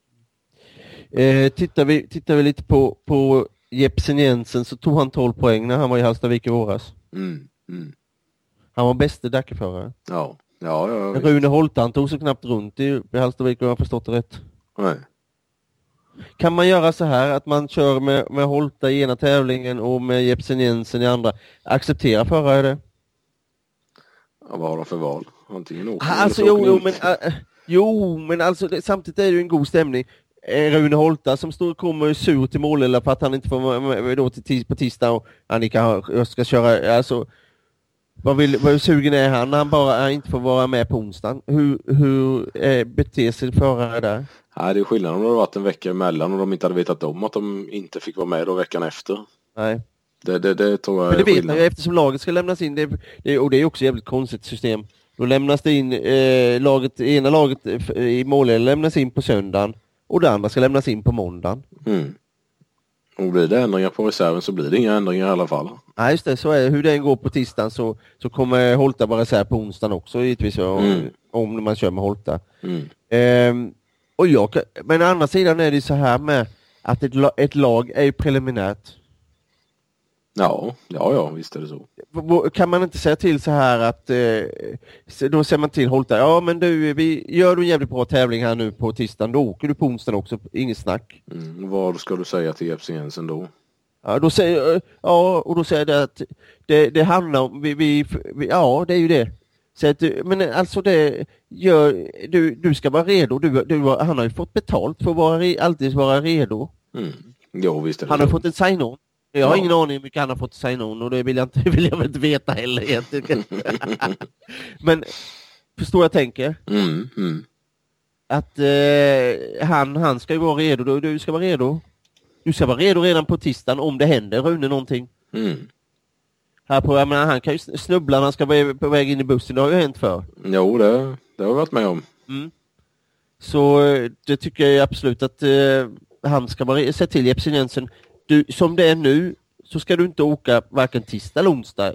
Eh, tittar, vi, tittar vi lite på, på Jepsen Jensen, så tog han tolv poäng när han var i Hallstavik i våras. Mm, mm. Han var bäste Dakar-förare.
Ja, ja, ja.
Men Rune Holta, han tog så knappt runt i, i Hallstavik, och jag har förstått det rätt. Nej. Kan man göra så här att man kör med, med Holta i ena tävlingen och med Jepsen Jensen i andra? Acceptera förare det?
Ja, vad har de för val? Antingen åker
alltså, jo, jo, men, äh, jo, men alltså det, samtidigt är det ju en god stämning. Rune Holta som står kommer sur till mål eller för att han inte får vara med då till tis, på tisdag och Annika jag ska köra, alltså vad vill vad sugen är han när han bara inte får vara med på onsdagen? Hur, hur eh, beter sig förare där?
Nej, det är skillnad om det hade varit en vecka emellan och de inte hade vetat om att de inte fick vara med då veckan efter. Nej. Det, det, det tror jag.
Men det vet man ju eftersom laget ska lämnas in, det, det, och det är också ett jävligt konstigt system. Då lämnas det in, eh, laget, ena laget i mål lämnas in på söndagen och det andra ska lämnas in på måndagen. Mm.
Och blir det ändringar på reserven så blir det inga ändringar i alla fall.
Nej, just det, så är det. Hur den går på tisdagen så, så kommer Holta vara reserv på onsdagen också givetvis mm. om man kör med Holta. Mm. Ehm, och jag, men å andra sidan är det så här med att ett, ett lag är ju preliminärt.
Ja, ja, ja, visst är det så.
Kan man inte säga till så här att eh, då säger man till Holta, ja men du, vi gör du en jävligt bra tävling här nu på tisdagen, då åker du på onsdagen också, inget snack.
Mm, vad ska du säga till Jepsen Jensen då?
Ja, då säger, ja, och då säger det att det, det handlar om, vi, vi, vi, ja det är ju det. Så att, men alltså det gör, du, du ska vara redo, du, du, han har ju fått betalt för att vara, alltid vara redo.
Mm. Jo, visst är det
han har
så.
fått en sign-on. Jag har ja. ingen aning hur mycket han har fått sign-on och det vill jag inte, vill jag väl inte veta heller egentligen. Men förstår jag tänker? Mm, mm. Att eh, han, han ska ju vara redo, du, du ska vara redo. Du ska vara redo redan på tisdagen om det händer Rune någonting. Mm. Här på, jag menar, han kan ju snubbla när han ska vara på väg in i bussen, det har ju hänt för.
Jo, det, det har jag varit med om. Mm.
Så det tycker jag absolut att eh, han ska vara, se till Jepsen Jensen. Du, som det är nu så ska du inte åka varken tisdag eller onsdag,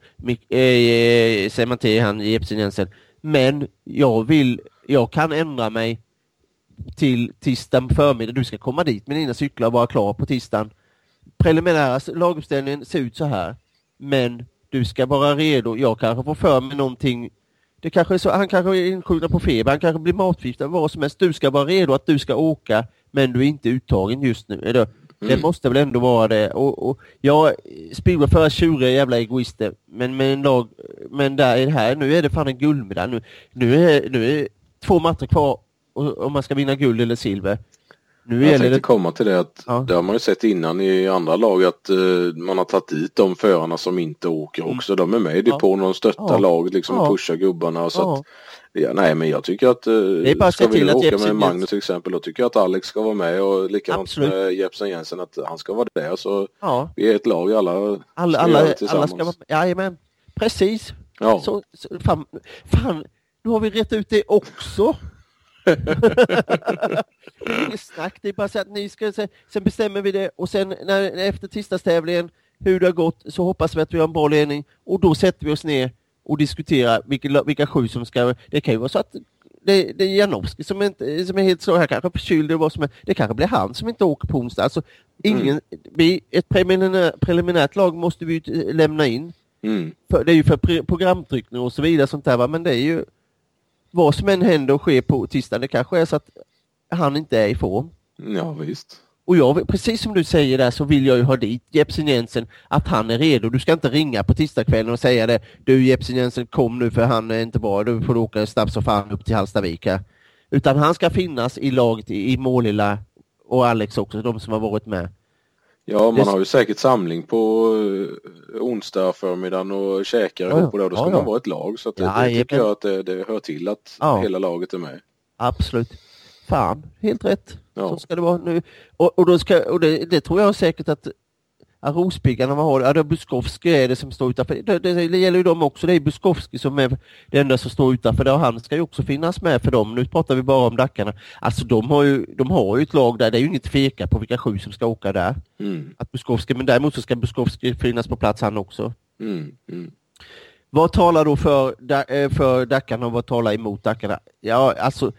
eh, säger man till han Jepsen Jensen. Men jag vill, jag kan ändra mig till tisdag förmiddag. Du ska komma dit med dina cyklar och vara klar på tisdagen. Preliminära laguppställningen ser ut så här. Men du ska vara redo. Jag kanske får för mig någonting. Det kanske är så, han kanske är inskjuten på feber, han kanske blir matförgiftad, vad som helst. Du ska vara redo att du ska åka, men du är inte uttagen just nu. Är det? Mm. Det måste väl ändå vara det. Och, och jag spelar för tjugo jävla egoister. Men med en lag, men där är det här, nu är det fan en guldmedalj. Nu, nu, är, nu är två matcher kvar om man ska vinna guld eller silver. Nu
jag tänkte det... komma till det att ja. Det har man ju sett innan i andra lag att uh, man har tagit dit de förarna som inte åker mm. också. De är med i ja. På när de stöttar ja. Laget liksom ja. Pushar gubbarna. Så ja. Att, ja, nej men jag tycker att uh, ska vi nu åka Jepsen med Magnus till exempel, då tycker jag att Alex ska vara med och likadant med Jepsen Jensen att han ska vara där. Så ja. Vi är ett lag, alla
alla, alla, alla ska vara med. Jajamän, precis. Ja. Så, så, fan, fan, nu har vi rätt ut det också. Inget snack, det är bara så att ni ska sen, sen bestämmer vi det och sen när, efter tisdagstävlingen hur det har gått så hoppas vi att vi har en bra ledning och då sätter vi oss ner och diskuterar vilka, vilka sju som ska, det kan ju vara så att det, det är Janowski som, inte, som är helt så här kanske förkyld eller vad som är, det kanske blir han som inte åker på onsdag, alltså ingen, mm. vi, ett preliminärt, preliminärt lag måste vi ju lämna in mm. för, det är ju för pre, programtryckning och så vidare sånt där va? Men det är ju vad som än händer och sker på tisdag, det kanske är så att han inte är i form.
Ja, visst.
Och jag, precis som du säger där, så vill jag ju ha dit Jepsen Jensen, att han är redo. Du ska inte ringa på tisdagskvällen och säga det. Du Jepsen Jensen, kom nu för han är inte bra. Du får åka snabbt så fan upp till Hallstavik här. Utan han ska finnas i laget i, i Målilla och Alex också, de som har varit med.
Ja, man det... har ju säkert samling på uh, onsdag förmiddagen och käkar ihop, ja, och då, då ska ja, ja. man vara ett lag. Så att det, ja, det tycker jag att det, det hör till att ja. hela laget är med.
Absolut. Fan, helt rätt. Ja. Så ska det vara nu. Och, och, då ska, och det, det tror jag säkert att, att Rospiggarna har. Ja, det är Buskovski är det som står utanför. Det, det, det gäller ju dem också. Det är Buskovski som är det enda som står utanför. Det, och han ska ju också finnas med för dem. Nu pratar vi bara om Dackarna. Alltså de har ju, de har ju ett lag där. Det är ju inget tveka på vilka sju som ska åka där. Mm. Att Buskovski, men däremot så ska Buskovski finnas på plats han också.
Mm. Mm.
Vad talar då för, för Dackarna och vad talar emot Dackarna? Ja, alltså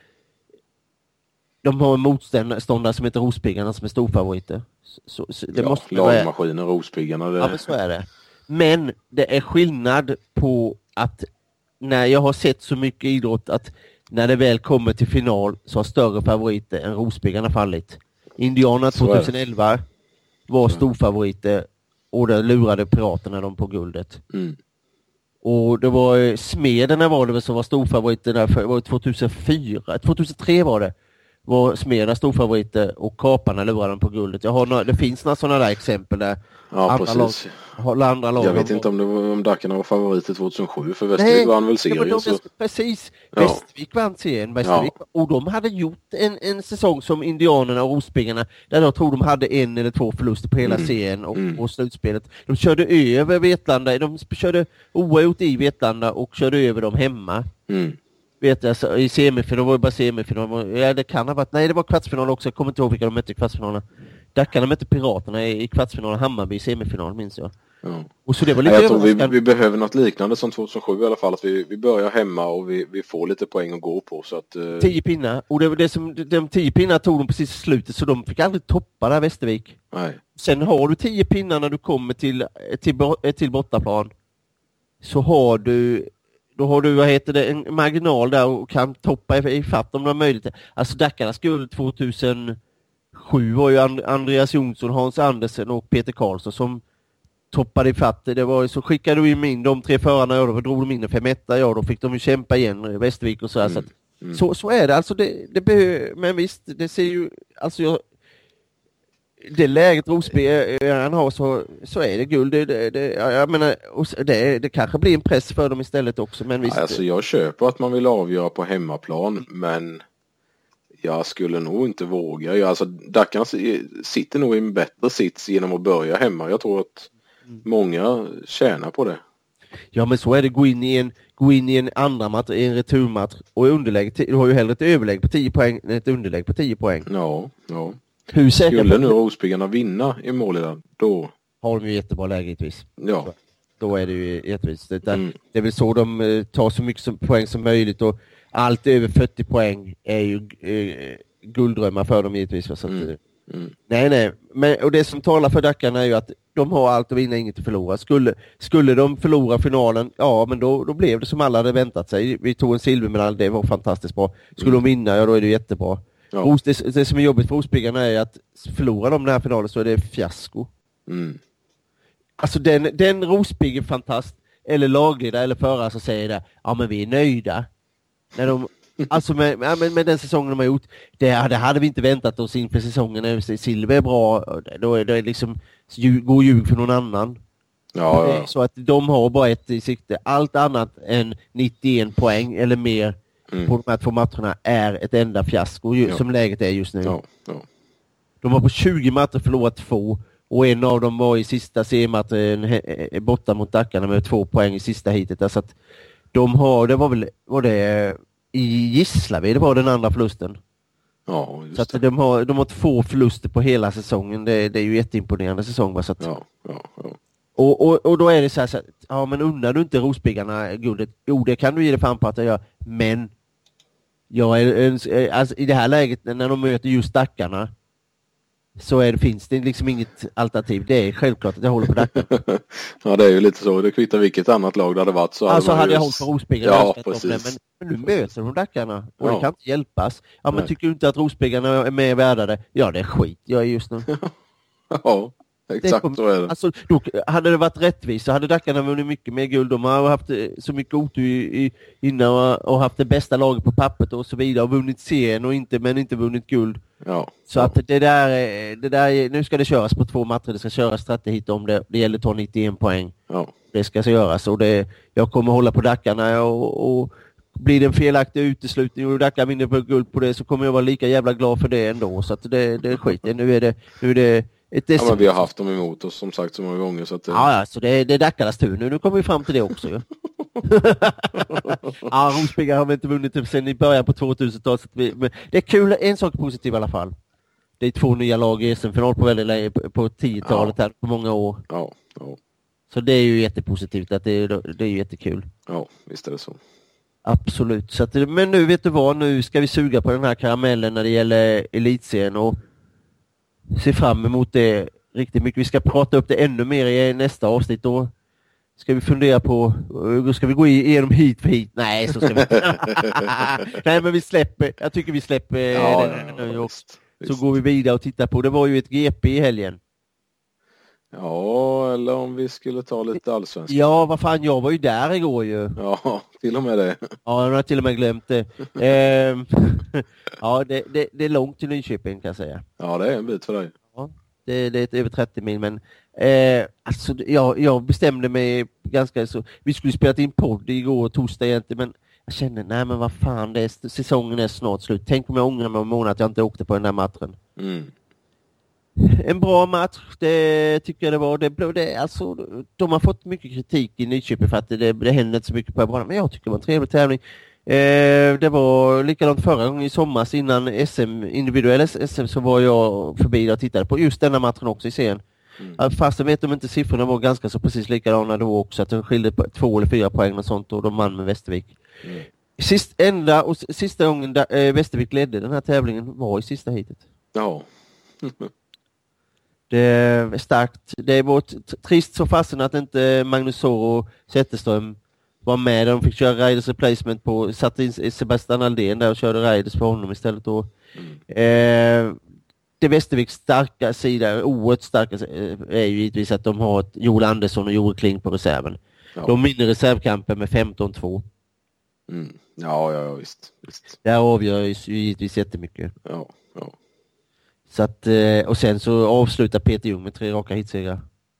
de har en motståndare som heter Rospiggarna som är storfavoriter. Så, så det
ja,
måste
lagmaskinen Rospiggarna. Det...
Ja, men så är det. Men det är skillnad på att när jag har sett så mycket idrott att när det väl kommer till final så har större favoriter än Rospiggarna fallit. Indianerna tjugoelva var storfavoriter och där lurade Piraterna dem på guldet.
Mm.
Och det var Smederna var det som var storfavoriterna för var tjugohundrafyra, tjugohundratre var det. Var Smederna storfavoriter och Kaparna lurade dem på guldet. Jag har några, det finns några sådana där exempel där.
Ja, andra precis.
Lag, andra lag
jag vet inte om det var, om Dackarna var favoriter tjugohundrasju för Västervik Nej, vann väl serien. Ja, så...
Precis, ja. Västervik vann serien. Västervik. Ja. Och de hade gjort en, en säsong som Indianerna och Rospiggarna där jag tror de hade en eller två förluster på hela mm. serien och, mm. och slutspelet. De körde över Vetlanda, de körde oavgjort i Vetlanda och körde över dem hemma.
Mm.
Vet jag, så, i semifinal var det bara semifinal. Ja, det kan ha varit, nej det var kvartsfinal också. Jag kommer inte ihåg vilka de mötte i kvartsfinalen. Dackarna mötte Piraterna i, i kvartsfinalen, Hammarby i semifinal minns jag.
Ja.
Och så det var lite
jag tror vi, vi behöver något liknande som tjugohundrasju i alla fall. Att vi, vi börjar hemma och vi, vi får lite poäng att gå på. Så att, uh...
tio pinnar. Och det var det som, de tio pinnar tog de precis i slutet så de fick aldrig toppa där Västervik.
Nej.
Sen har du tio pinnar när du kommer till, till, till bortaplan. Så har du Då har du, vad heter det, en marginal där och kan toppa i, i fatt om du har möjlighet. Alltså Dackarnas guld tjugohundrasju var ju And- Andreas Jonsson, Hans Andersen och Peter Karlsson som toppade i fatt. Det var ju så skickade du in in de tre förarna, ja, då drog de in en femetta, ja, då fick de ju kämpa igen Västervik och så här. Mm. Så, att, mm. så, så är det, alltså det, det behöver, men visst, det ser ju, alltså jag det läget Rosby han har så, så är det guld. Det, det, det, jag menar, det, det kanske blir en press för dem istället också. Men visst,
alltså jag köper att man vill avgöra på hemmaplan, men jag skulle nog inte våga. Jag, alltså, Dackarna sitter nog i en bättre sits genom att börja hemma. Jag tror att många tjänar på det.
Ja, men så är det. Gå in i en, gå in i en andra match, i en returmatch och underlägg. Du har ju hellre ett överlägg på tio poäng än ett underlägg på tio poäng.
Ja, ja.
Hur
skulle nu Rospiggarna vinna i Målilla, då
har de ju jättebra läge givetvis.
Ja.
Då är det ju jättevis. Det, mm. det är väl så de tar så mycket som, poäng som möjligt och allt över fyrtio poäng är ju eh, gulddrömmar för dem givetvis. Så att,
mm. Mm.
Nej, nej. Men, och det som talar för Dackarna är ju att de har allt att vinna, inget att förlora. Skulle, skulle de förlora finalen, ja men då, då blev det som alla hade väntat sig. Vi tog en silvermedalj, det var fantastiskt bra. Skulle mm. de vinna, ja då är det jättebra. Ja. Det, det som är jobbigt för Rospiggarna är att förlorar de den här finalen så är det fiasko.
Mm.
Alltså den, den Rospiggen fantast eller lagledare eller förare som säger det, ja men vi är nöjda. När de, alltså med, med, med den säsongen de har gjort, det, det hade vi inte väntat oss inför säsongen. Silver är bra, då är det liksom god ljug för någon annan.
Ja, ja.
Så att de har bara ett i sikte. Allt annat än nittioen poäng eller mer mm. på de här två matcherna är ett enda fiasko ju, ja. Som läget är just nu.
Ja, ja.
De har på tjugo matcher förlorat två och en av dem var i sista seriematchen borta mot Dackarna med två poäng i sista hitet. Alltså att de har, det var väl var det i Gislaved, det var den andra förlusten.
Ja, just
så att de har, de har två förluster på hela säsongen. Det, det är ju jätteimponerande säsong. Va? Så att,
ja, ja, ja.
Och, och, och då är det så här, så att, ja men undrar du inte Rospiggarna guldet? Jo, det kan du ge det fan på att jag gör. Men jag är, alltså, i det här läget när de möter just Dackarna så är det, finns det liksom inget alternativ. Det är självklart att jag håller på Dackarna.
Ja, det är ju lite så. Det kvittar vilket annat lag det hade varit. Så
alltså
hade,
hade
just...
jag hållit på Rospiggarna.
Ja, precis.
Men, men nu möter de Dackarna och
ja.
det kan inte hjälpas. Ja, men
Nej.
tycker du inte att Rospiggarna är mer värdade? Ja, det är skit. Jag är just nu.
Ja, exakt
kom,
så är det.
Alltså, då, hade det varit rättvist så hade Dackarna vunnit mycket mer guld. De har haft så mycket otur i, i, innan och, och haft det bästa laget på pappret och så vidare och vunnit serien och inte, men inte vunnit guld.
Ja.
Så
ja.
att det där, det där, nu ska det köras på två matcher. Det ska köras strategi om det. Det gäller att ta nittioen poäng.
Ja.
Det ska så göras och det, jag kommer hålla på Dackarna och, och blir det en felaktig uteslutning och Dackar vinner på guld på det så kommer jag vara lika jävla glad för det ändå. Så att det, det är skit. Nu är det, nu är det ett
ja, men vi har haft dem emot oss som sagt så många gånger. Så att det...
Ja, ja, så det, det är Dackarnas tur nu. Nu kommer vi fram till det också ju. Ja, Rospiggar har vi inte vunnit typ sen i början på tvåtusentalet. Så vi, men det är kul, en sak positiv i alla fall. Det är två nya lag i S M-final på väldigt länge, på tiotalet ja. här på många år.
Ja, ja.
Så det är ju jättepositivt, att det är, det är ju jättekul.
Ja, visst är det så.
Absolut. Så att, men nu vet du vad, nu ska vi suga på den här karamellen när det gäller elitserien och se fram emot det riktigt mycket. Vi ska prata upp det ännu mer i nästa avsnitt då. Ska vi fundera på, ska vi gå igenom hit för hit? Nej, så ska vi Nej, men vi släpper, jag tycker vi släpper
ja,
den
ja,
nu
ja,
också.
visst,
Så går vi vidare och tittar på, det var ju ett G P i helgen.
Ja, eller om vi skulle ta lite allsvenska.
Ja, vad fan, jag var ju där igår ju.
Ja, till och med det.
Ja, jag har till och med glömt det. ehm, ja, det, det, det är långt till Nyköping kan jag säga.
Ja, det är en bit för dig.
Ja, det, det är ett över trettio mil, men eh, alltså, jag, jag bestämde mig ganska så. Vi skulle spela in podd igår, torsdag egentligen, men jag kände, nej men vad fan, det är, säsongen är snart slut. Tänk om jag ångrar mig en månad att jag inte åkte på den här matchen.
Mm.
En bra match, det tycker jag det var. Det, det, alltså, de har fått mycket kritik i Nyköping för att det, det, det händer inte så mycket på banan, men jag tycker det var en trevlig tävling. Eh, det var likadant förra gången i sommars innan S M, individuella S M, så var jag förbi och tittade på just denna matchen också i serien. Mm. Fast jag vet om inte siffrorna var ganska så precis likadana då också, att de skilde på två eller fyra poäng och sånt och de vann med Västervik. Mm. Sist, enda och sista gången där, eh, Västervik ledde den här tävlingen var i sista hitet.
Ja.
Det är starkt. Det var trist så fasen att inte Magnus Soro och Zetterström var med. De fick köra Riders replacement på, satte in Sebastian Aldén där och körde Riders på honom istället då. Mm. Eh, det Västerviks starka sida, oerhört starka, är ju givetvis att de har ett Joel Andersson och Joel Kling på reserven. Ja. De vinner reservkampen med femton två.
Mm. Ja, ja, visst, visst.
Det avgör ju givetvis jättemycket.
Ja, ja.
Så att, och sen så avslutar Peter Ljung med tre raka hitsegrar.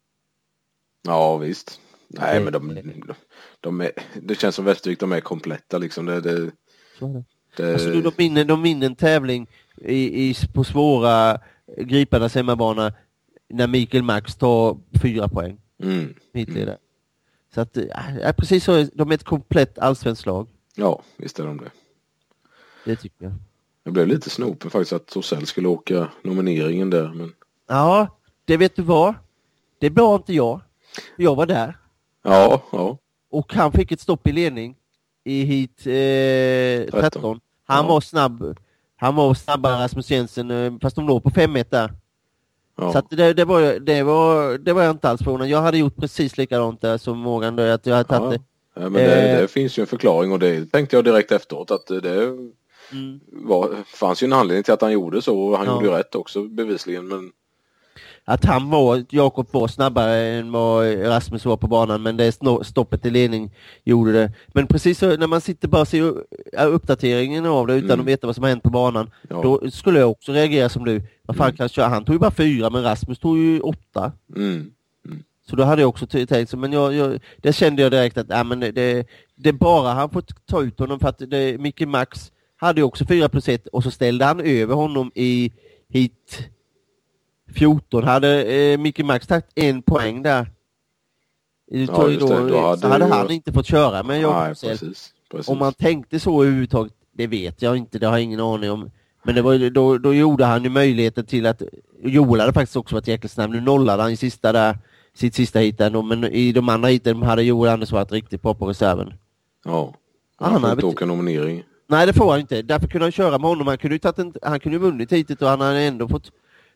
Ja, visst. Nej, det, men de, de, de är, det känns som Västervik, de är kompletta liksom. Det, det,
det. Det... Alltså, de, vinner, de vinner en tävling i, i, på svåra griparnas hemmabana när Mikael Max tar fyra poäng.
Mm.
Mm. Så att, ja, precis så, de är ett komplett allsvenskt lag.
Ja, visst är de det.
Det tycker jag.
Jag blev lite snopen faktiskt att Torssell skulle åka nomineringen där. Men...
Ja, det vet du vad. Det var inte jag. Jag var där.
Ja, ja.
Och han fick ett stopp i ledning i hit eh, tretton. Han ja. var snabb. Han var snabbare än Rasmus Jensen, fast de låg på fem ett där. Ja. Så att det, det, var, det, var, det var jag inte alls förvånad. Jag hade gjort precis likadant där som Morgan. Då, att jag hade tagit
ja.
det.
Ja, men det, eh, det finns ju en förklaring och det tänkte jag direkt efteråt att det mm. var, fanns ju en anledning till att han gjorde så och han ja. gjorde ju rätt också bevisligen. Men...
Att han var, Jakob var snabbare än vad Rasmus var på banan, men det stoppet i ledning gjorde det. Men precis så, när man sitter bara och ser uppdateringen av det utan mm. att veta vad som har hänt på banan, ja. då skulle jag också reagera som du. Vad fan mm. kan jag köra? Han tog ju bara fyra, men Rasmus tog ju åtta.
Mm. Mm.
Så då hade jag också tänkt så, men jag, jag, det kände jag direkt att äh, men det, det är bara han får ta ut honom för att det, Micke Max hade ju också fyra plus ett och så ställde han över honom i hit fjorton. Hade eh, Micke Max tagit en poäng där. I, ja, då, då, då hade, så hade han ju... inte fått köra med Jakob
Nej, precis, precis.
Om man tänkte så överhuvudtaget, det vet jag inte, det har jag ingen aning om. Men det var, då, då gjorde han ju möjligheten till att Joel hade faktiskt också varit jäkligt snabb. Nu nollade han i sista där, sitt sista hit där, men i de andra hiten hade Joel Andersson varit riktigt bra på reserven.
Ja, han, han får inte åka nominering.
Nej, det får han inte. Därför kunde han köra med honom. Han kunde ju, tagit en, han kunde ju vunnit hitet och han hade ändå fått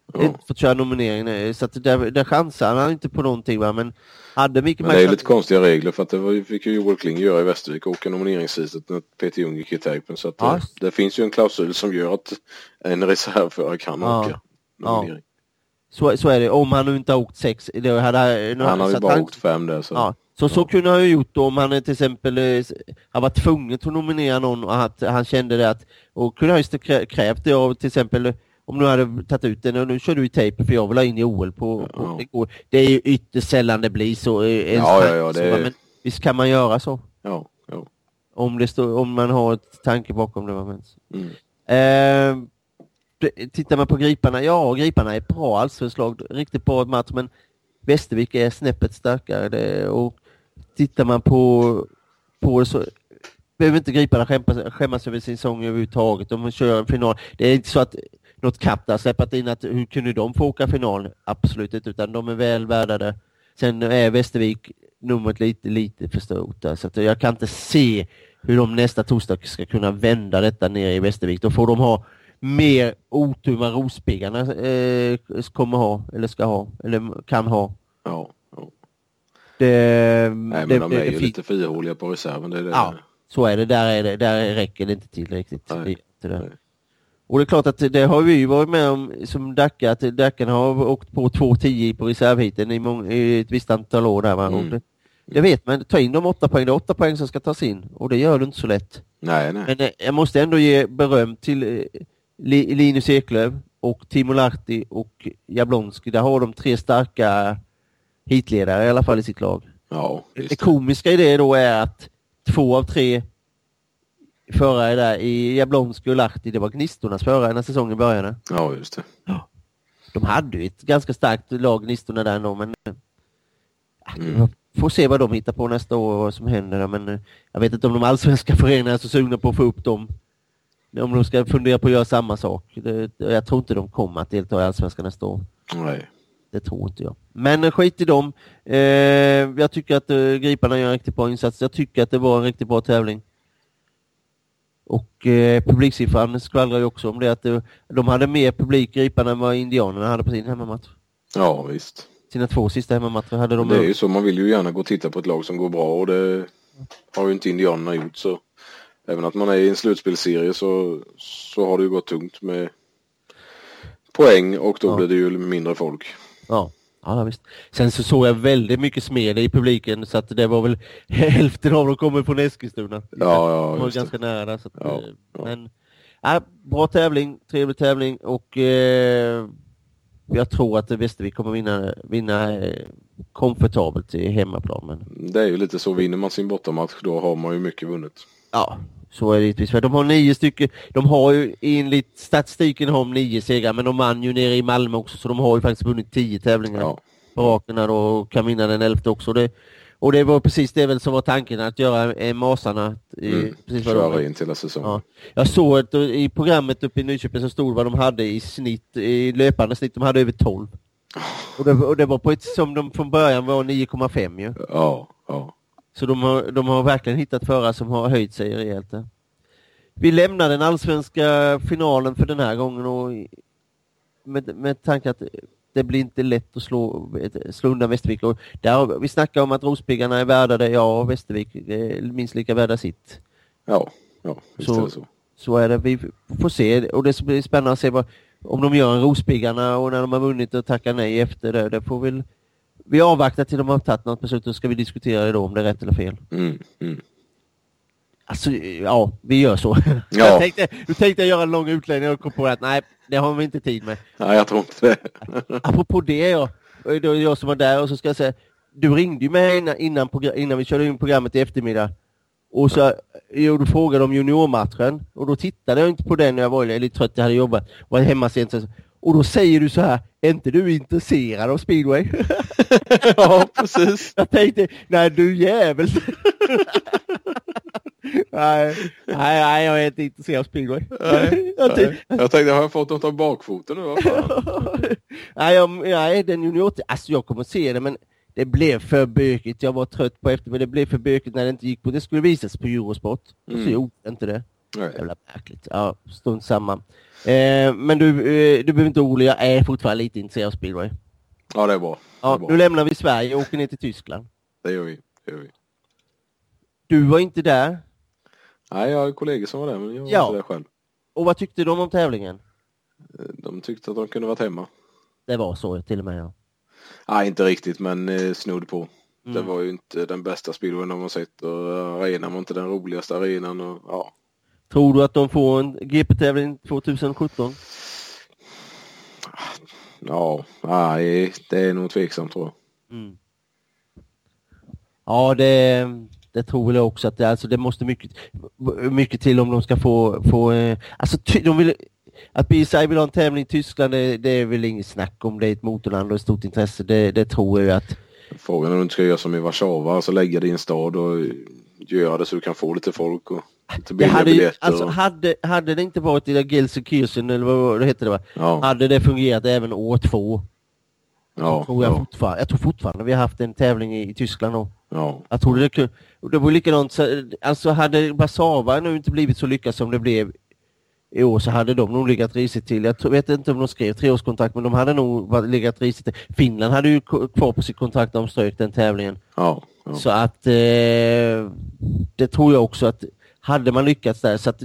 Ja. Inte fått köra nomineringen. Så att där, där chansar han inte på någonting, va? Men hade Micke
Men det är lite konstiga regler, för att det var, fick ju Joel Kling göra i Västervik, åka nomineringsriset när Peter Ljung gick i tejpen. Så att ja. det, det finns ju en klausul som gör att en reservförare kan ja. åka nominering.
Ja. Så, så är det. Om han nu inte har åkt sex. Det hade,
han har ju bara han, åkt fem där. Så,
ja. så, ja. så kunde han ju gjort då, om han till exempel han var tvungen att nominera någon och att han kände det att, och kunde han just krävt det av till exempel, om du hade tagit ut den och nu kör du i tejpen för jag vill ha in i O L på, på ja. det går. Det är ju ytterst sällan det blir så. En
ja, ja, ja, det är...
men visst kan man göra så.
Ja, ja.
Om, det står, om man har ett tanke bakom det. Men... Mm. Eh, tittar man på Griparna, ja, Griparna är bra allsvenslag, riktigt bra match, men Västervik är snäppet starkare. Det, och tittar man på, på det så behöver inte Griparna skämmas, skämmas över sin sång överhuvudtaget. De kör en final. Det är inte så att något kapp där släppt in att hur kunde de få åka final? Absolut inte, utan de är väl värda det. Sen är Västervik numret lite, lite för stort där, så att jag kan inte se hur de nästa torsdag ska kunna vända detta ner i Västervik. Då får de ha mer otur med Rospiggarna eh, kommer ha, eller ska ha, eller kan ha.
Ja, ja.
Det,
Nej, men
det,
de är det, ju det lite fyrhåliga på reserven. Det är det.
Ja, så är det. Där, är det. Där räcker det inte tillräckligt.
Nej,
det, det
nej.
Och det är klart att det har vi varit med om som Dacka, att Dackarna har åkt på två tio på reservhiten i, mång, i ett visst antal år där. Va? Mm. Det, det vet man, ta in de åtta poäng, det är åtta poäng som ska tas in, och det gör det inte så lätt.
Nej, nej.
Men jag måste ändå ge beröm till Linus Eklöf och Timo Lahti och Jablonski. Där har de tre starka hitledare i alla fall i sitt lag.
Ja,
det komiska i det då är att två av tre förare där i Jablonski och Lahti, det var Gnistornas förare när säsongen började.
Ja, just det.
Ja. De hade ju ett ganska starkt lag, Gnistorna där ändå, men
mm.
får se vad de hittar på nästa år och vad som händer. Men jag vet inte om de allsvenska föreningarna är så sugna på att få upp dem. Om de ska fundera på att göra samma sak. Det, jag tror inte de kommer att delta i allsvenskan nästa år.
Nej.
Det tror inte jag. Men skit i dem. Eh, jag tycker att eh, Griparna gör en riktigt bra insats. Jag tycker att det var en riktigt bra tävling. Och eh, publiksiffran skvallrar ju också om det. Att det, de hade mer publik Griparna än vad indianerna hade på sin hemmamatch.
Ja, visst.
Sina två sista hemmamatcher hade de.
Det är ju så, man vill ju gärna gå och titta på ett lag som går bra, och det har ju inte indianerna gjort, så även att man är i en slutspelserie så, så har det ju gått tungt med poäng, och då ja. blir det ju mindre folk.
Ja, ja visst. Sen så såg jag väldigt mycket smede i publiken, så att det var väl hälften av dem kommer från Eskilstuna.
Ja, ja.
De var ganska nära där. Så att,
ja, ja.
Men ja, bra tävling, trevlig tävling, och eh, jag tror att Västervik kommer vinna, vinna eh, komfortabelt i hemmaplan. Men...
Det är ju lite så, vinner man sin bortamatch då har man ju mycket vunnit.
Ja, så är det givetvis. De har nio stycken, de har ju enligt statistiken har de nio segrar, men de vann ju nere i Malmö också, så de har ju faktiskt vunnit tio tävlingar
ja.
på raken och kan vinna den elfte också. Det, och det var precis det väl som var tanken, att göra eh, Masarna. I,
mm.
precis
Köra in till säsongen.
Ja. Jag såg att i programmet uppe i Nyköping så stod vad de hade i snitt, i löpande snitt, de hade över tolv. Och det, och det var på ett som de från början var nio komma fem ju.
Ja, ja.
Så de har, de har verkligen hittat förare som har höjt sig rejält. Vi lämnar den allsvenska finalen för den här gången, och med, med tanke att det blir inte lätt att slå, slå undan Västervik. Och där, vi snackar om att Rospiggarna är värda det, ja, Västervik är minst lika värda sitt.
Ja, ja, visst
så,
är det så.
Så är det, vi får se, och det blir spännande att se vad, om de gör en Rospiggarna och när de har vunnit och tackar nej efter det. Det får väl, vi avvaktar till de har tagit något beslut, och ska vi diskutera det då om det är rätt eller fel.
Mm, mm.
Alltså, ja, vi gör så.
Ja.
Jag tänkte, du tänkte göra en lång utläggning och kom på att nej, det har vi inte tid med.
Nej, jag tror inte det.
Apropå det, jag, det var jag som var där, och så ska jag säga, du ringde ju mig innan, innan, innan vi körde in programmet i eftermiddag. Och så jag, du frågade om juniormatchen, och då tittade jag inte på den när jag var lite trött, jag hade jobbat, var hemma sent. Och då säger du så här, är inte du intresserad av speedway?
Ja, precis.
Jag tänkte, nej du jävel. nej, nej, nej, jag är inte intresserad av speedway.
Nej, jag, tänkte, nej. jag tänkte, har jag fått något av bakfoten nu?
nej, jag, nej, den junior, alltså jag kommer se det, men det blev för bökigt. Jag var trött på efter, men det blev för bökigt när det inte gick på. Det skulle visas på Eurosport. Och så
mm.
gjorde det inte det.
Nej.
Jävla märkligt. Ja, stund samma. Eh, men du, eh, du behöver inte orolig, jag är fortfarande lite intresserad av speedway.
Ja, det är bra.
Ja,
det är bra.
Nu lämnar vi Sverige och åker ner till Tyskland.
Det gör vi. Det gör vi.
Du var inte där?
Nej, jag har kollegor som var där, men jag var
ja.
inte där själv.
Och vad tyckte de om tävlingen?
De tyckte att de kunde varit hemma.
Det var så till och med, ja.
Nej, inte riktigt, men eh, snudd på. Mm. Det var ju inte den bästa speedwayen de har sett och arenan var inte den roligaste arenan. Och, ja.
Tror du att de får en G P-tävling tjugohundrasjutton?
Ja, nej, det är nog tveksamt, tror jag. Mm.
Ja, det, det tror jag också. Att det, alltså, det måste mycket, mycket till om de ska få... få eh, alltså, ty, de vill, att B S I vill ha en tävling i Tyskland, det, det är väl inget snack om. Det är ett motorland och ett stort intresse. Det, det tror jag att...
Frågan är om du inte ska göra som i Warszawa, alltså lägga det i en stad och göra det så du kan få lite folk och lite billiga biljetter.
Alltså,
och...
hade, hade det inte varit i där Gelsenkirchen, eller vad det heter det, va?
Ja.
Hade det fungerat även år två.
Ja,
tror jag,
ja.
Fortfarande, jag tror fortfarande vi har haft en tävling i, i Tyskland då.
Ja.
Jag tror det, det, det var likadant, alltså hade Warszawa nu inte blivit så lyckat som det blev i år, så hade de nog legat risigt till. Jag vet inte om de skrev treårskontrakt, men de hade nog legat risigt till. Finland hade ju kvar på sitt kontrakt om strök den tävlingen.
Ja, ja.
Så att eh, det tror jag också att hade man lyckats där, så att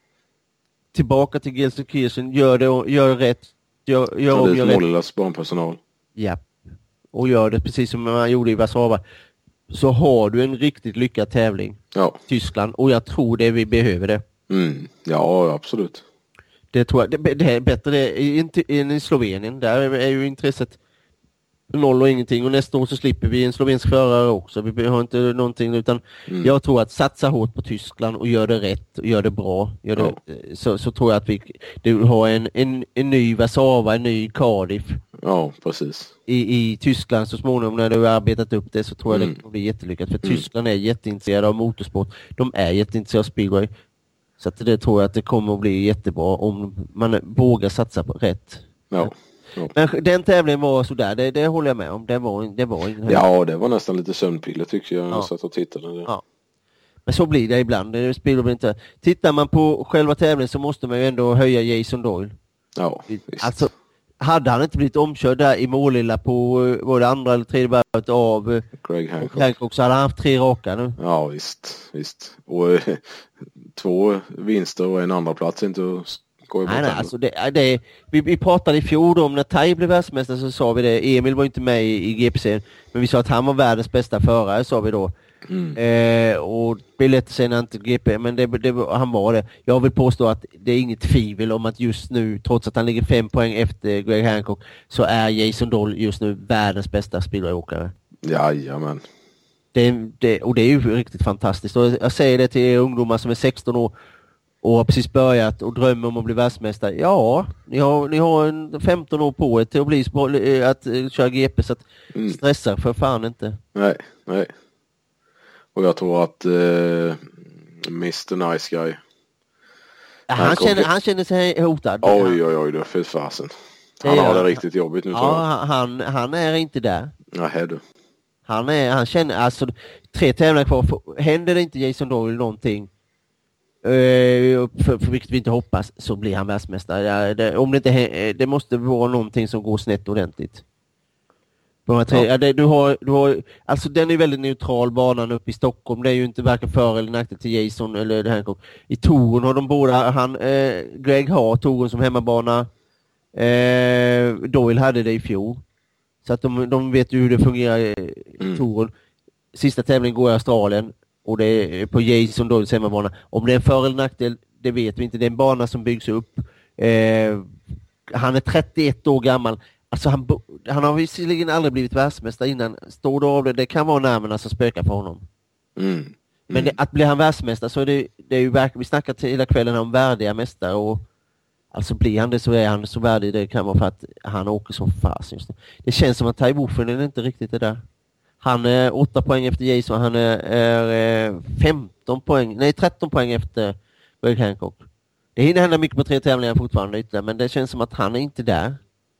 tillbaka till Gelsenkirchen, gör det, gör rätt, gör, gör om, gör
rätt. Barnpersonal.
Ja, och gör det precis som man gjorde i Warszawa, så har du en riktigt lyckad tävling.
Ja.
Tyskland, och jag tror det vi behöver det.
Mm. Ja, absolut.
Det tror jag, det, det är bättre än i Slovenien. Där är ju intresset noll och ingenting, och nästa år så slipper vi en slovensk förare också. Vi har inte någonting, utan mm. jag tror att satsa hårt på Tyskland och gör det rätt och gör det bra, gör det, ja. så, så tror jag att vi du har en, en, en ny Warszawa, en ny Cardiff.
Ja, precis.
I, i Tyskland så småningom, när du har arbetat upp det, så tror jag mm. det kommer bli jättelyckat. För mm. Tyskland är jätteintresserade av motorsport. De är jätteintresserade av speedway. Så att det tror jag att det kommer att bli jättebra om man vågar satsa på rätt.
Ja. Ja.
Men den tävlingen var sådär, det, det håller jag med om. Det var, det var ingen
ja, det var nästan lite sömnpiller tycker jag. Ja. Jag satt och tittade.
Ja. Men så blir det ibland. Det spelar inte. Tittar man på själva tävlingen så måste man ju ändå höja Jason Doyle.
Ja, visst.
Alltså, hade han inte blivit omkörd där i Målilla på var det andra eller tredje varvet av
Greg Hancock.
Hancock, så hade han haft tre raka nu.
Ja, visst. visst. Och äh, två vinster och en andra plats inte att gå
nej, nej, alltså det, det, vi, vi pratade i fjol om när Tai blev världsmästare, så sa vi det. Emil var inte med i, i G P C, men vi sa att han var världens bästa förare, sa vi då. Mm. Eh, och det blev lätt sen inte G P, men det, det, han var det. Jag vill påstå att det är inget tvivel om att just nu, trots att han ligger fem poäng efter Greg Hancock, så är Jason Doyle just nu världens bästa speedwayåkare.
Jajamän.
Det, det, och det är ju riktigt fantastiskt. Och jag säger det till er ungdomar som är sexton år och har precis börjat och drömmer om att bli världsmästare. Ja, ni har, ni har en femton år på er till att, bli, att uh, köra G P, så att mm. stressa för fan inte.
Nej, nej. Och jag tror att uh, mister Nice Guy
ja, han, han, känner, han känner sig hotad.
Oj, oj, oj, det är för fasen. Han har det riktigt jobbigt nu.
Ja, han, han är inte där.
Nej, du.
Han är, han känner, alltså tre tävlingar kvar. Händer det inte Jason Doyle någonting, För, för vilket vi inte hoppas, så blir han världsmästare. Ja, det, om det, inte, det måste vara någonting som går snett ordentligt. Tre, ja. Ja, det, du har, du har, alltså den är väldigt neutral, banan uppe i Stockholm. Det är ju inte varken för eller nackdel till Jason eller Hancock. I Toren har de båda, han, eh, Greg har Toren som hemmabana. Eh, Doyle hade det i fjol. Så att de, de vet ju hur det fungerar i mm. Toren. Sista tävlingen går i Australien. Och det är på Jason Doyles hemmabana. Om det är en för eller nackdel, det vet vi inte. Det är en bana som byggs upp. Eh, han är trettioett år gammal. Alltså han, han har visserligen aldrig blivit världsmästare innan. Står det av det, det kan vara närmarna som spökar för honom. Mm. Mm. Men det, att bli han världsmästare, så är det, det är ju verkligen, vi snackar till hela kvällen om värdiga mästare, och alltså blir han det, så är han så värdig det kan vara för att han åker som fas just nu. Det känns som att Tai Wofren är inte riktigt det där. Han är åtta poäng efter Jason, han är, är femton poäng, nej tretton poäng efter Greg Hancock. Det hinner hända mycket på tre tävlingar fortfarande ytterligare, men det känns som att han är inte där.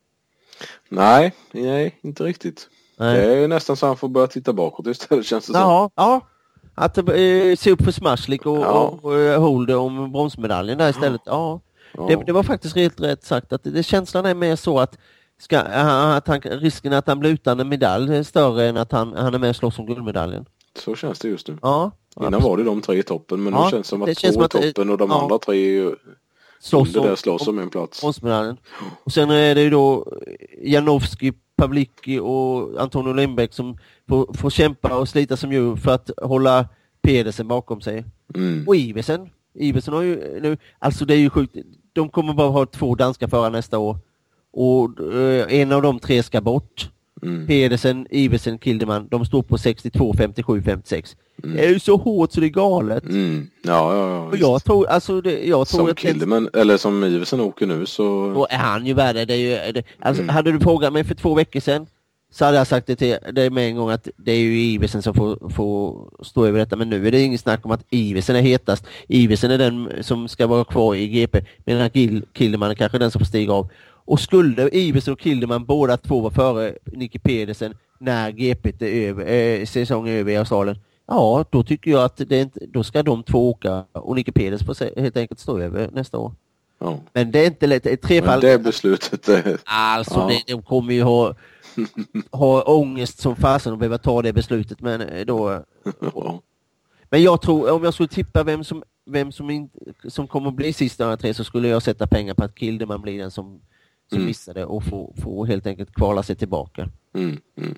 Nej, nej, inte riktigt. Nej. Det är nästan så han får börja titta bakåt istället, känns det
ja,
så.
Ja, Att eh, se upp för Smarslik och, ja. och, och Holder om bronsmedaljen där istället. Ja, ja. Det, det var faktiskt helt rätt sagt att det, det känslan är mer så att, ska, att han, risken att han blir utan en medalj är större än att han, han är med och slåss om guldmedaljen.
Så känns det just nu.
Ja.
Innan absolut. Var det de tre i toppen, men ja, nu känns det som att det två i toppen och de ja. andra tre är ju slåss om, där slåss om en plats.
Bronsmedaljen. Och sen är det ju då Janowski, Pavlicki och Antonio Lindbäck som får, får kämpa och slita som djur för att hålla Pedersen bakom sig.
Mm.
Och Iversen. Iversen har ju nu, alltså det är ju sjukt. De kommer bara ha två danska förare nästa år. Och eh, en av de tre ska bort. Mm. Pedersen, Iversen, Kilderman. De står på sextiotvå, femtiosju, femtiosex. Mm. Det är ju så hårt så det är galet.
Mm. Ja, ja, ja.
Och jag tror, alltså det, jag tror
som
att
Kilderman, det, eller som Iversen åker nu så...
Då är han ju värd. Det är ju, det, alltså mm. hade du frågat mig för två veckor sedan så hade jag sagt det till dig med en gång att det är ju Iversen som får, får stå över detta. Men nu är det ingen snack om att Iversen är hetast. Iversen är den som ska vara kvar i G P. Medan Kilderman är kanske den som får stiga av. Och skulle Iversen och Kilderman båda två vara före Nicky Pedersen när G P är över, eh, säsongen är över i Australien. Ja, då tycker jag att det inte, då ska de två åka och Nicky Pedersen får helt enkelt stå över nästa år.
Ja.
Men det är inte lätt. Tre fall.
Men det beslutet är...
Alltså,
ja.
det, de kommer ju ha, ha ångest som fasen och behöva ta det beslutet. Men då...
Ja.
Men jag tror, om jag skulle tippa vem som, vem som, in, som kommer att bli sista av tre så skulle jag sätta pengar på att Kilderman blir den som, som mm. missade och får, får helt enkelt kvala sig tillbaka.
Mm. Mm.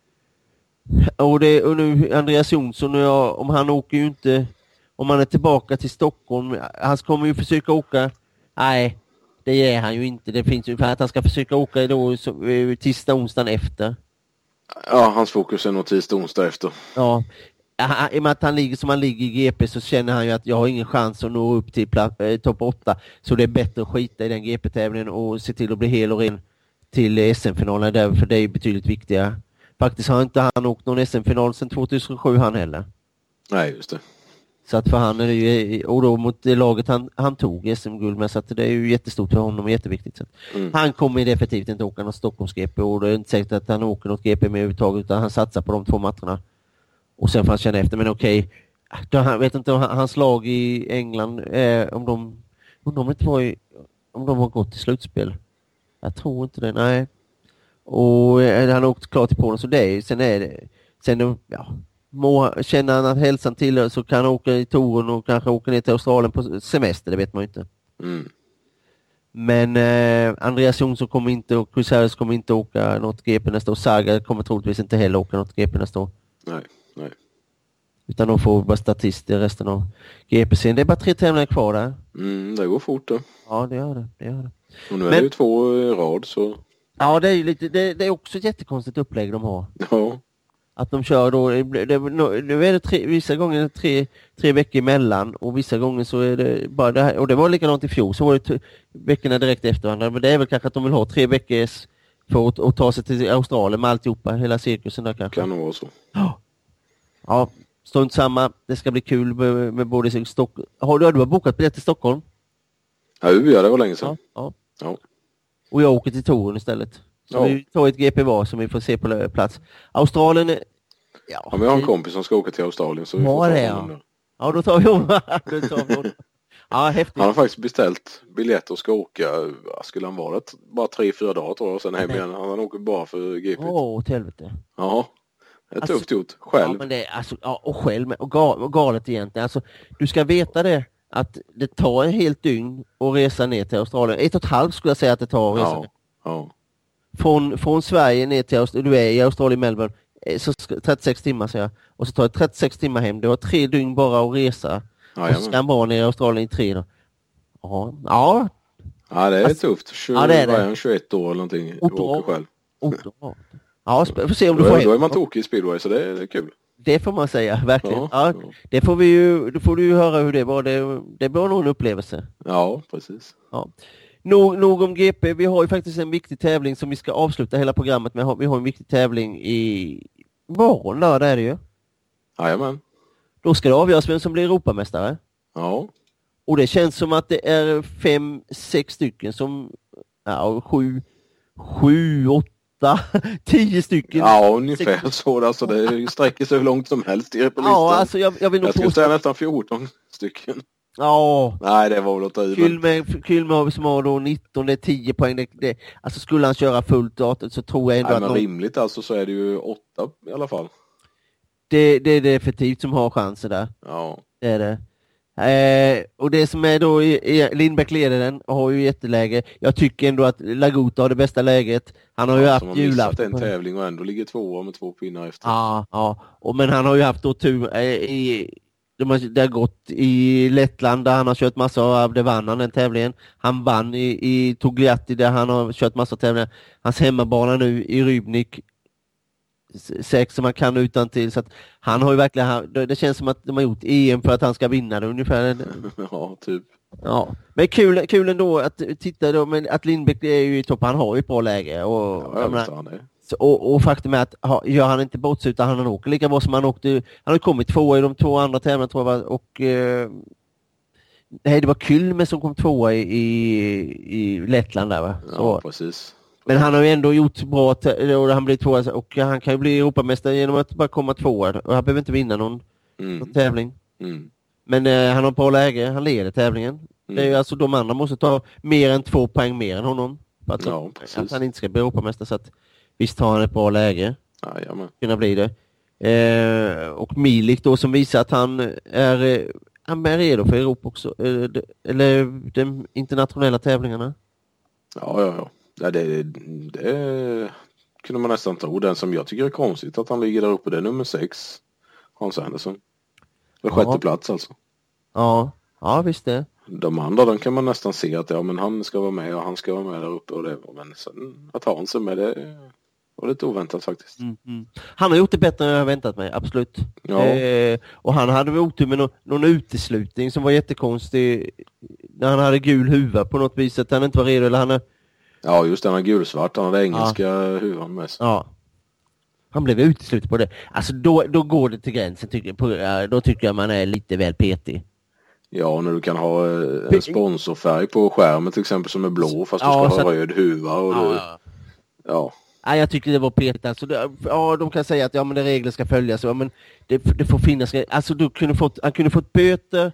Och, det, och nu Andreas Jonsson, och jag, om han åker ju inte, om han är tillbaka till Stockholm, han kommer ju försöka åka, nej, det är han ju inte. Det finns ju för att han ska försöka åka då så, tisdag, onsdagen efter.
Ja, hans fokus är nog tisdag, onsdag efter.
Ja, i och med att han ligger som han ligger i G P så känner han ju att jag har ingen chans att nå upp till äh, topp åtta. Så det är bättre att skita i den G P-tävlingen och se till att bli hel och ren till S M-finalen där, för det är betydligt viktigare. Faktiskt har inte han åkt någon S M-final sedan tjugohundrasju han heller.
Nej, just det.
Så att för han är det ju, och då mot det laget han, han tog S M-guld med, så att det är ju jättestort för honom och jätteviktigt. Så mm. Han kommer definitivt inte åka någon Stockholms G P och det är inte säkert att han åker något G P med överhuvudtaget, utan han satsar på de två matcherna. Och sen får han känna efter, men okej, jag vet inte om hans lag i England, eh, om de om de inte var i, om de har gått till slutspel. Jag tror inte det, nej. Och eh, han har åkt klart till Polen, så det är, sen är det, sen ja, må, känner han att hälsan till så kan han åka i touren och kanske åka ner till Australien på semester, det vet man inte.
Mm.
Men eh, Andreas Jonsson kommer inte, och Chris Harris kommer inte åka något G P nästa år. Saga kommer troligtvis inte heller åka något G P nästa år.
Nej, nej.
Utan de får bara statister resten av G P-serien. Det är bara tre tävlingar kvar där.
Mm, det går fort då.
Ja, det gör det. det, gör det.
Och nu är Men, det ju två i rad så...
Ja, det är ju lite, det, det är också ett jättekonstigt upplägg de har.
Ja.
Att de kör då, det, det, nu är det tre, vissa gånger tre, tre veckor emellan och vissa gånger så är det bara det här, och det var likadant i fjol, så var det t- veckorna direkt efter varandra. Men det är väl kanske att de vill ha tre veckor för att, att ta sig till Australien med alltihopa, hela cirkusen där kanske.
Kan nog vara så.
Ja, ja, strunt samma, det ska bli kul med, med både i Stockholm. Har du, har du bokat biljett till Stockholm?
Ja, ja, det var länge sedan.
Ja, ja.
Ja.
Och jag åker till touren istället. Så ja. Vi tar ett G P var som vi får se på plats. Australien... Ja,
ja, men jag har en kompis som ska åka till Australien. Så vi
ja,
får ta
det ja. Ja, då tar vi om. Ja, häftigt.
Han har faktiskt beställt biljetter och ska åka. Skulle han vara det? Bara tre, fyra dagar tror jag. Och sen hem igen. Han åker bara för G P.
Åh, oh, åt helvete.
Ja, det är
alltså,
tufft gjort. Själv.
Ja, men det är, alltså, ja, och själv. Och, gal, och galet egentligen. Alltså, du ska veta det. Att det tar en helt dygn att resa ner till Australien. Ett och ett halvt skulle jag säga att det tar att resa
ja,
ner.
Ja.
Från, från Sverige ner till Australien, du är i Australien, Melbourne, så trettiosex timmar säger jag. Och så tar det trettiosex timmar hem. Det var tre dygn bara att resa. Ja, och så ska han vara nere i Australien i tre då. Ja, ja.
Ja, det är alltså, tufft. tjugo, ja, det är det. tjugoett år eller någonting. Du åker själv.
Otrå. Ja, får se om du
då,
får
hem. Då är man tokig i speedway, så det är, det är kul.
Det får man säga, verkligen. Ja, ja,
ja.
Det får vi ju, då får du ju höra hur det var. Det, det var nog en upplevelse.
Ja, precis.
Ja. Nog, nog om G P. Vi har ju faktiskt en viktig tävling som vi ska avsluta hela programmet med. Vi har en viktig tävling i morgon, där är det ju.
Jajamän.
Då ska det avgöras vem som blir Europamästare.
Ja.
Och det känns som att det är fem, sex stycken som, ja, sju, sju, åtta, åtta, tio stycken.
Ja, ungefär sex... så. Alltså, det sträcker sig hur långt som helst på listan.
Ja, alltså jag, jag vill nog
jag skulle säga nästan fjorton stycken.
Ja.
Nej, det var väl att ta i.
Kylme som har då nitton, det är tio poäng. Det, det, alltså skulle han köra fullt datum så tror jag ändå
Nej,
att...
men
någon...
rimligt alltså så är det ju åtta i alla fall.
Det, det är definitivt som har chanser där.
Ja.
Det är det. Eh, och det som är då i, i Lindbäck leder den och har ju jätteläge. Jag tycker ändå att Lagota har det bästa läget. Han har ja, ju haft julafton.
Han har missat en tävling och ändå ligger tvåa med två pinnar efter.
Ja, ja. Och, men han har ju haft då tur eh, i... De har, det har gått i Lettland där han har kört massor av, det vann han den tävlingen. Han vann i, i Togliatti där han har kört massor av tävlingar. Hans hemmabana nu i Rybnik sex som man kan utan till så att han har ju verkligen, det känns som att de har gjort E M för att han ska vinna det ungefär.
Ja, typ.
Ja, men kul, kul ändå att titta då, men att Lindbäck är ju i topp, han har ju ett bra läge och,
ja, jag menar, han är.
Så, och, och faktum är att ha, gör han inte bort sig utan han åker lika bra som han åkte, han har kommit tvåa i de två andra tävlingarna tror jag och eh, nej, det var Kylme som kom tvåa i, i, i Lettland där va? Så.
Ja, precis.
Men han har ju ändå gjort bra och han blir tvåa och han kan ju bli Europamästare genom att bara komma tvåa och han behöver inte vinna någon, mm. någon tävling. Mm. Men eh, han har ett bra läge, han leder tävlingen. Mm. Det är ju alltså de andra måste ta mer än två poäng mer än honom för att,
ja,
att han inte ska bli Europamästare så att visst har han ett bra läge.
Ja, jamen.
Kunna bli det. Eh, och Milik då som visar att han är, han är redo för Europa också. Eh, de, eller de internationella tävlingarna.
Ja, ja, ja. Ja, det, det kunde man nästan tro. Den som jag tycker är konstigt att han ligger där uppe, det är nummer sex. Hans Andersson. För sjätte ja. plats alltså.
Ja, ja visst det.
De andra, de kan man nästan se att ja, men han ska vara med och han ska vara med där uppe. Och det, men sen att ha sig med det var lite oväntat faktiskt.
Mm, mm. Han har gjort det bättre än jag har väntat mig, absolut. Ja. Eh, och han hade otur med någon, någon uteslutning som var jättekonstig. När han hade gul huva på något vis att han inte var redo. Eller han är...
Ja, just den här gulsvart. Han hade engelska ja. huvan med sig.
Ja. Han blev utesluten på det. Alltså då, då går det till gränsen. Tycker, då tycker jag man är lite väl petig.
Ja, när du kan ha en sponsorfärg på skärmen till exempel som är blå fast ja, du ska ha att... röd huva. Och ja, du... ja. ja.
Ja, jag tycker det var petigt. Alltså, det, ja, de kan säga att ja, men det regler ska följas. Ja, men det, det får finnas. Alltså, du kunde fått, han kunde fått böter.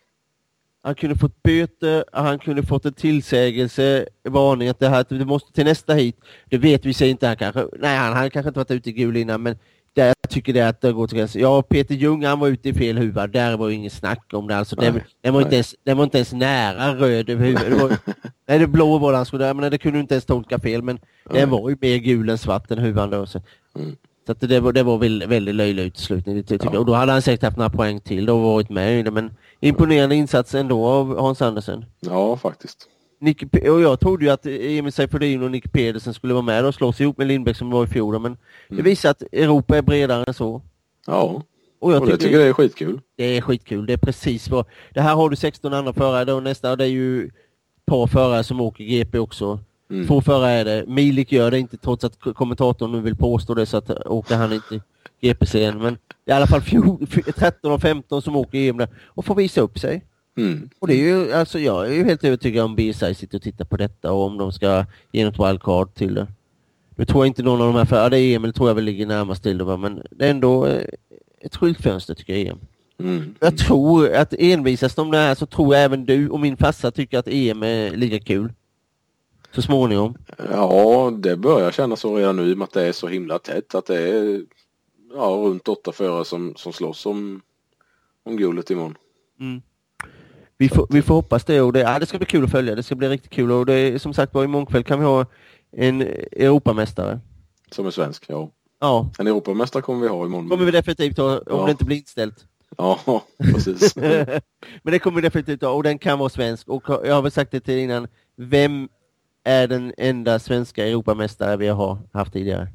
Han kunde fått böter. Han kunde fått en tillsägelse. Varning att det här, du måste till nästa hit. Det vet vi sig inte. Han kanske, nej, han hade kanske inte varit ute i gul innan. Men det, jag tycker det att det går till gränsen. Ja, Peter Ljung, han var ute i fel huvud. Där var ju ingen snack om det. Alltså, nej, den, den, var inte ens, den var inte ens nära röd över huvudet. Det var, nej, det blå var han skulle. Men det kunde inte ens tolka fel. Men nej. Den var ju mer gul än svart än huvan då. Så, mm. så att det, var, det var väldigt, väldigt löjlig utslutning. Det, ja. Och då hade han säkert haft några poäng till. Då varit med i det. Men imponerande insats ändå av Hans Andersen.
Ja, faktiskt.
Nick, och jag trodde ju att Emil Seifuldin och Nick Pedersen skulle vara med och slås ihop med Lindbäck som var i fjol. Men mm. det visar att Europa är bredare än så.
Ja, och jag och tycker, tycker det är skitkul.
Det är skitkul, det är precis vad. Det här har du sexton andra förare då, nästa det är ju ett par förare som åker G P också. Mm. Två förare är det. Milik gör det inte trots att kommentatorn nu vill påstå det så att åker han inte G P-serien. Men i alla fall tretton och femton som åker E M där och får visa upp sig. Mm. Och det är ju, alltså jag är ju helt övertygad om B S I sitter och tittar på detta och om de ska ge något wildcard till det. Nu tror jag inte någon av de här för, ja, det är Emil tror jag väl ligger närmast till det va? Men det är ändå ett skyltfönster tycker jag E M. Mm. Jag tror att envisast om det här så tror jag även du och min farsa tycker att E M är lika kul. Så småningom.
Ja, det börjar kännas så redan nu i och med att det är så himla tätt att det är ja, runt åtta förare som, som slåss om, om guldet imorgon. Mm.
Vi får, vi får hoppas det och det, ja, det ska bli kul att följa. Det ska bli riktigt kul och det är, som sagt var imorgon kväll kan vi ha en Europamästare.
Som är svensk, ja.
Ja.
En Europamästare kommer vi ha imorgon.
Kommer vi definitivt ha, om ja. det inte blir inställt.
Ja, precis.
Men det kommer vi definitivt ha och den kan vara svensk. Och jag har väl sagt det till innan, vem är den enda svenska Europamästare vi har haft tidigare?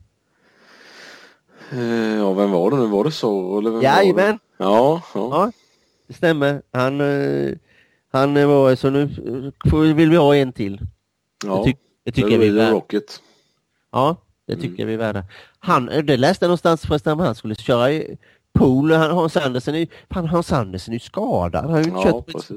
Ja, vem var det nu? Var det så? Eller vem
Jajamän.
Ja, ja.
ja, det stämmer. Han, han var så nu vill vi ha en till.
Ja,
det, ty- det tycker det vi är värda.
Rocket.
Ja, det tycker mm. vi är värda. Han, det läste någonstans förresten han skulle köra i pool. Han, Hans Andersen är, fan, Hans Andersen är skadad. Han har ju
ja,
kört
precis.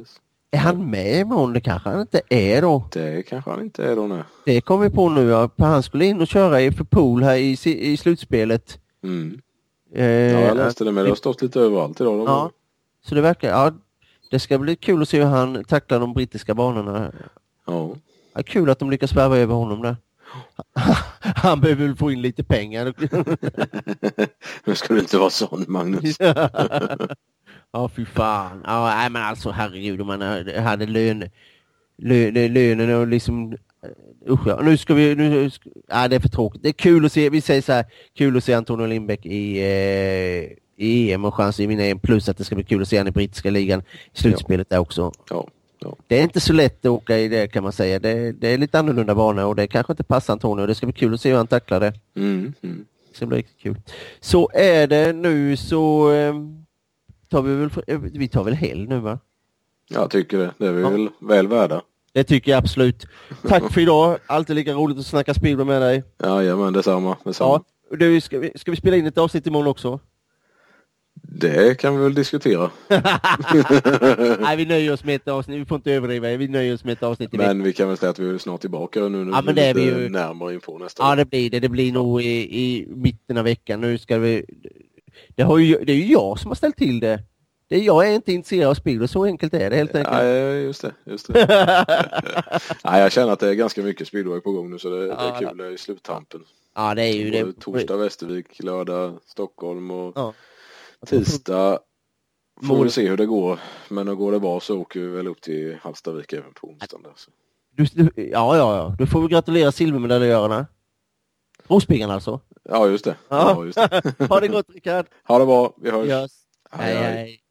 Är han med imorgon? Det kanske han inte är då.
Det kanske han inte är då, nej.
Det kommer vi på nu, ja. Han skulle in och köra i för pool här i, i slutspelet.
Mm. Eh, ja, jag läste det, men det har stått lite överallt idag.
Ja, så det verkar, ja, det ska bli kul att se hur han tacklar de brittiska banorna.
Ja.
Ja, kul att de lyckas värva över honom där. Han behöver väl få in lite pengar.
Men ska du inte vara sån, Magnus?
Ja, fy fan. Ja, nej, men alltså herregud, om man hade lön, lön, lönen och liksom usch, ja. Nu ska vi nu ska, ja, det är för tråkigt. Det är kul att se, vi säger så här, kul att se Antonio Lindbäck i eh, i E M och chans i vinna E M, plus att det ska bli kul att se han i brittiska ligan i slutspelet ja. där också.
Ja. Ja.
Det är inte så lätt att åka i det, kan man säga. Det, det är lite annorlunda bana och det kanske inte passar Antonio. Det ska bli kul att se hur han tacklar det.
Mm, mm.
Det ska bli riktigt kul. Så är det nu så eh, tar vi väl vi tar väl helg nu, va?
Jag tycker det. Det är vi
ja.
väl väl värda.
Det tycker jag absolut. Tack för idag. Alltid lika roligt att snacka speedway med dig.
Ja, men detsamma. detsamma.
Ja, du, ska, vi, ska vi spela in ett avsnitt imorgon också?
Det kan vi väl diskutera.
Nej, vi nöjer oss med ett avsnitt. Vi får inte överdriva. Vi nöjer oss med ett avsnitt.
Men vi kan väl säga att vi är snart tillbaka nu. nu
ja, men det är vi ju
närmare in på nästa.
Ja, det blir det. Det blir nog i, i mitten av veckan. Nu ska vi... Det, har ju, det är ju jag som har ställt till det. det är, jag är inte intresserad av spel och så enkelt är det helt enkelt.
Ja, just det. Just det. Ja, jag känner att det är ganska mycket speedway på gång nu, så det, ja, det är kul. Det är i sluttampen.
Ja, det är ju det.
Torsdag Västervik, lördag Stockholm och ja. tisdag får
Mål.
vi se hur det går. Men då går det bra så åker vi väl upp till Hallstavik även på onsdagen där. Så.
Du, du, ja, ja, ja. Du får vi gratulera silvermedaljörerna. Rospiggarna alltså.
Ja, just det.
Ja.
Ja, just det.
Ha det gott, Rickard.
Ha det bra. Vi hörs.
Yes. Hej, hej. hej.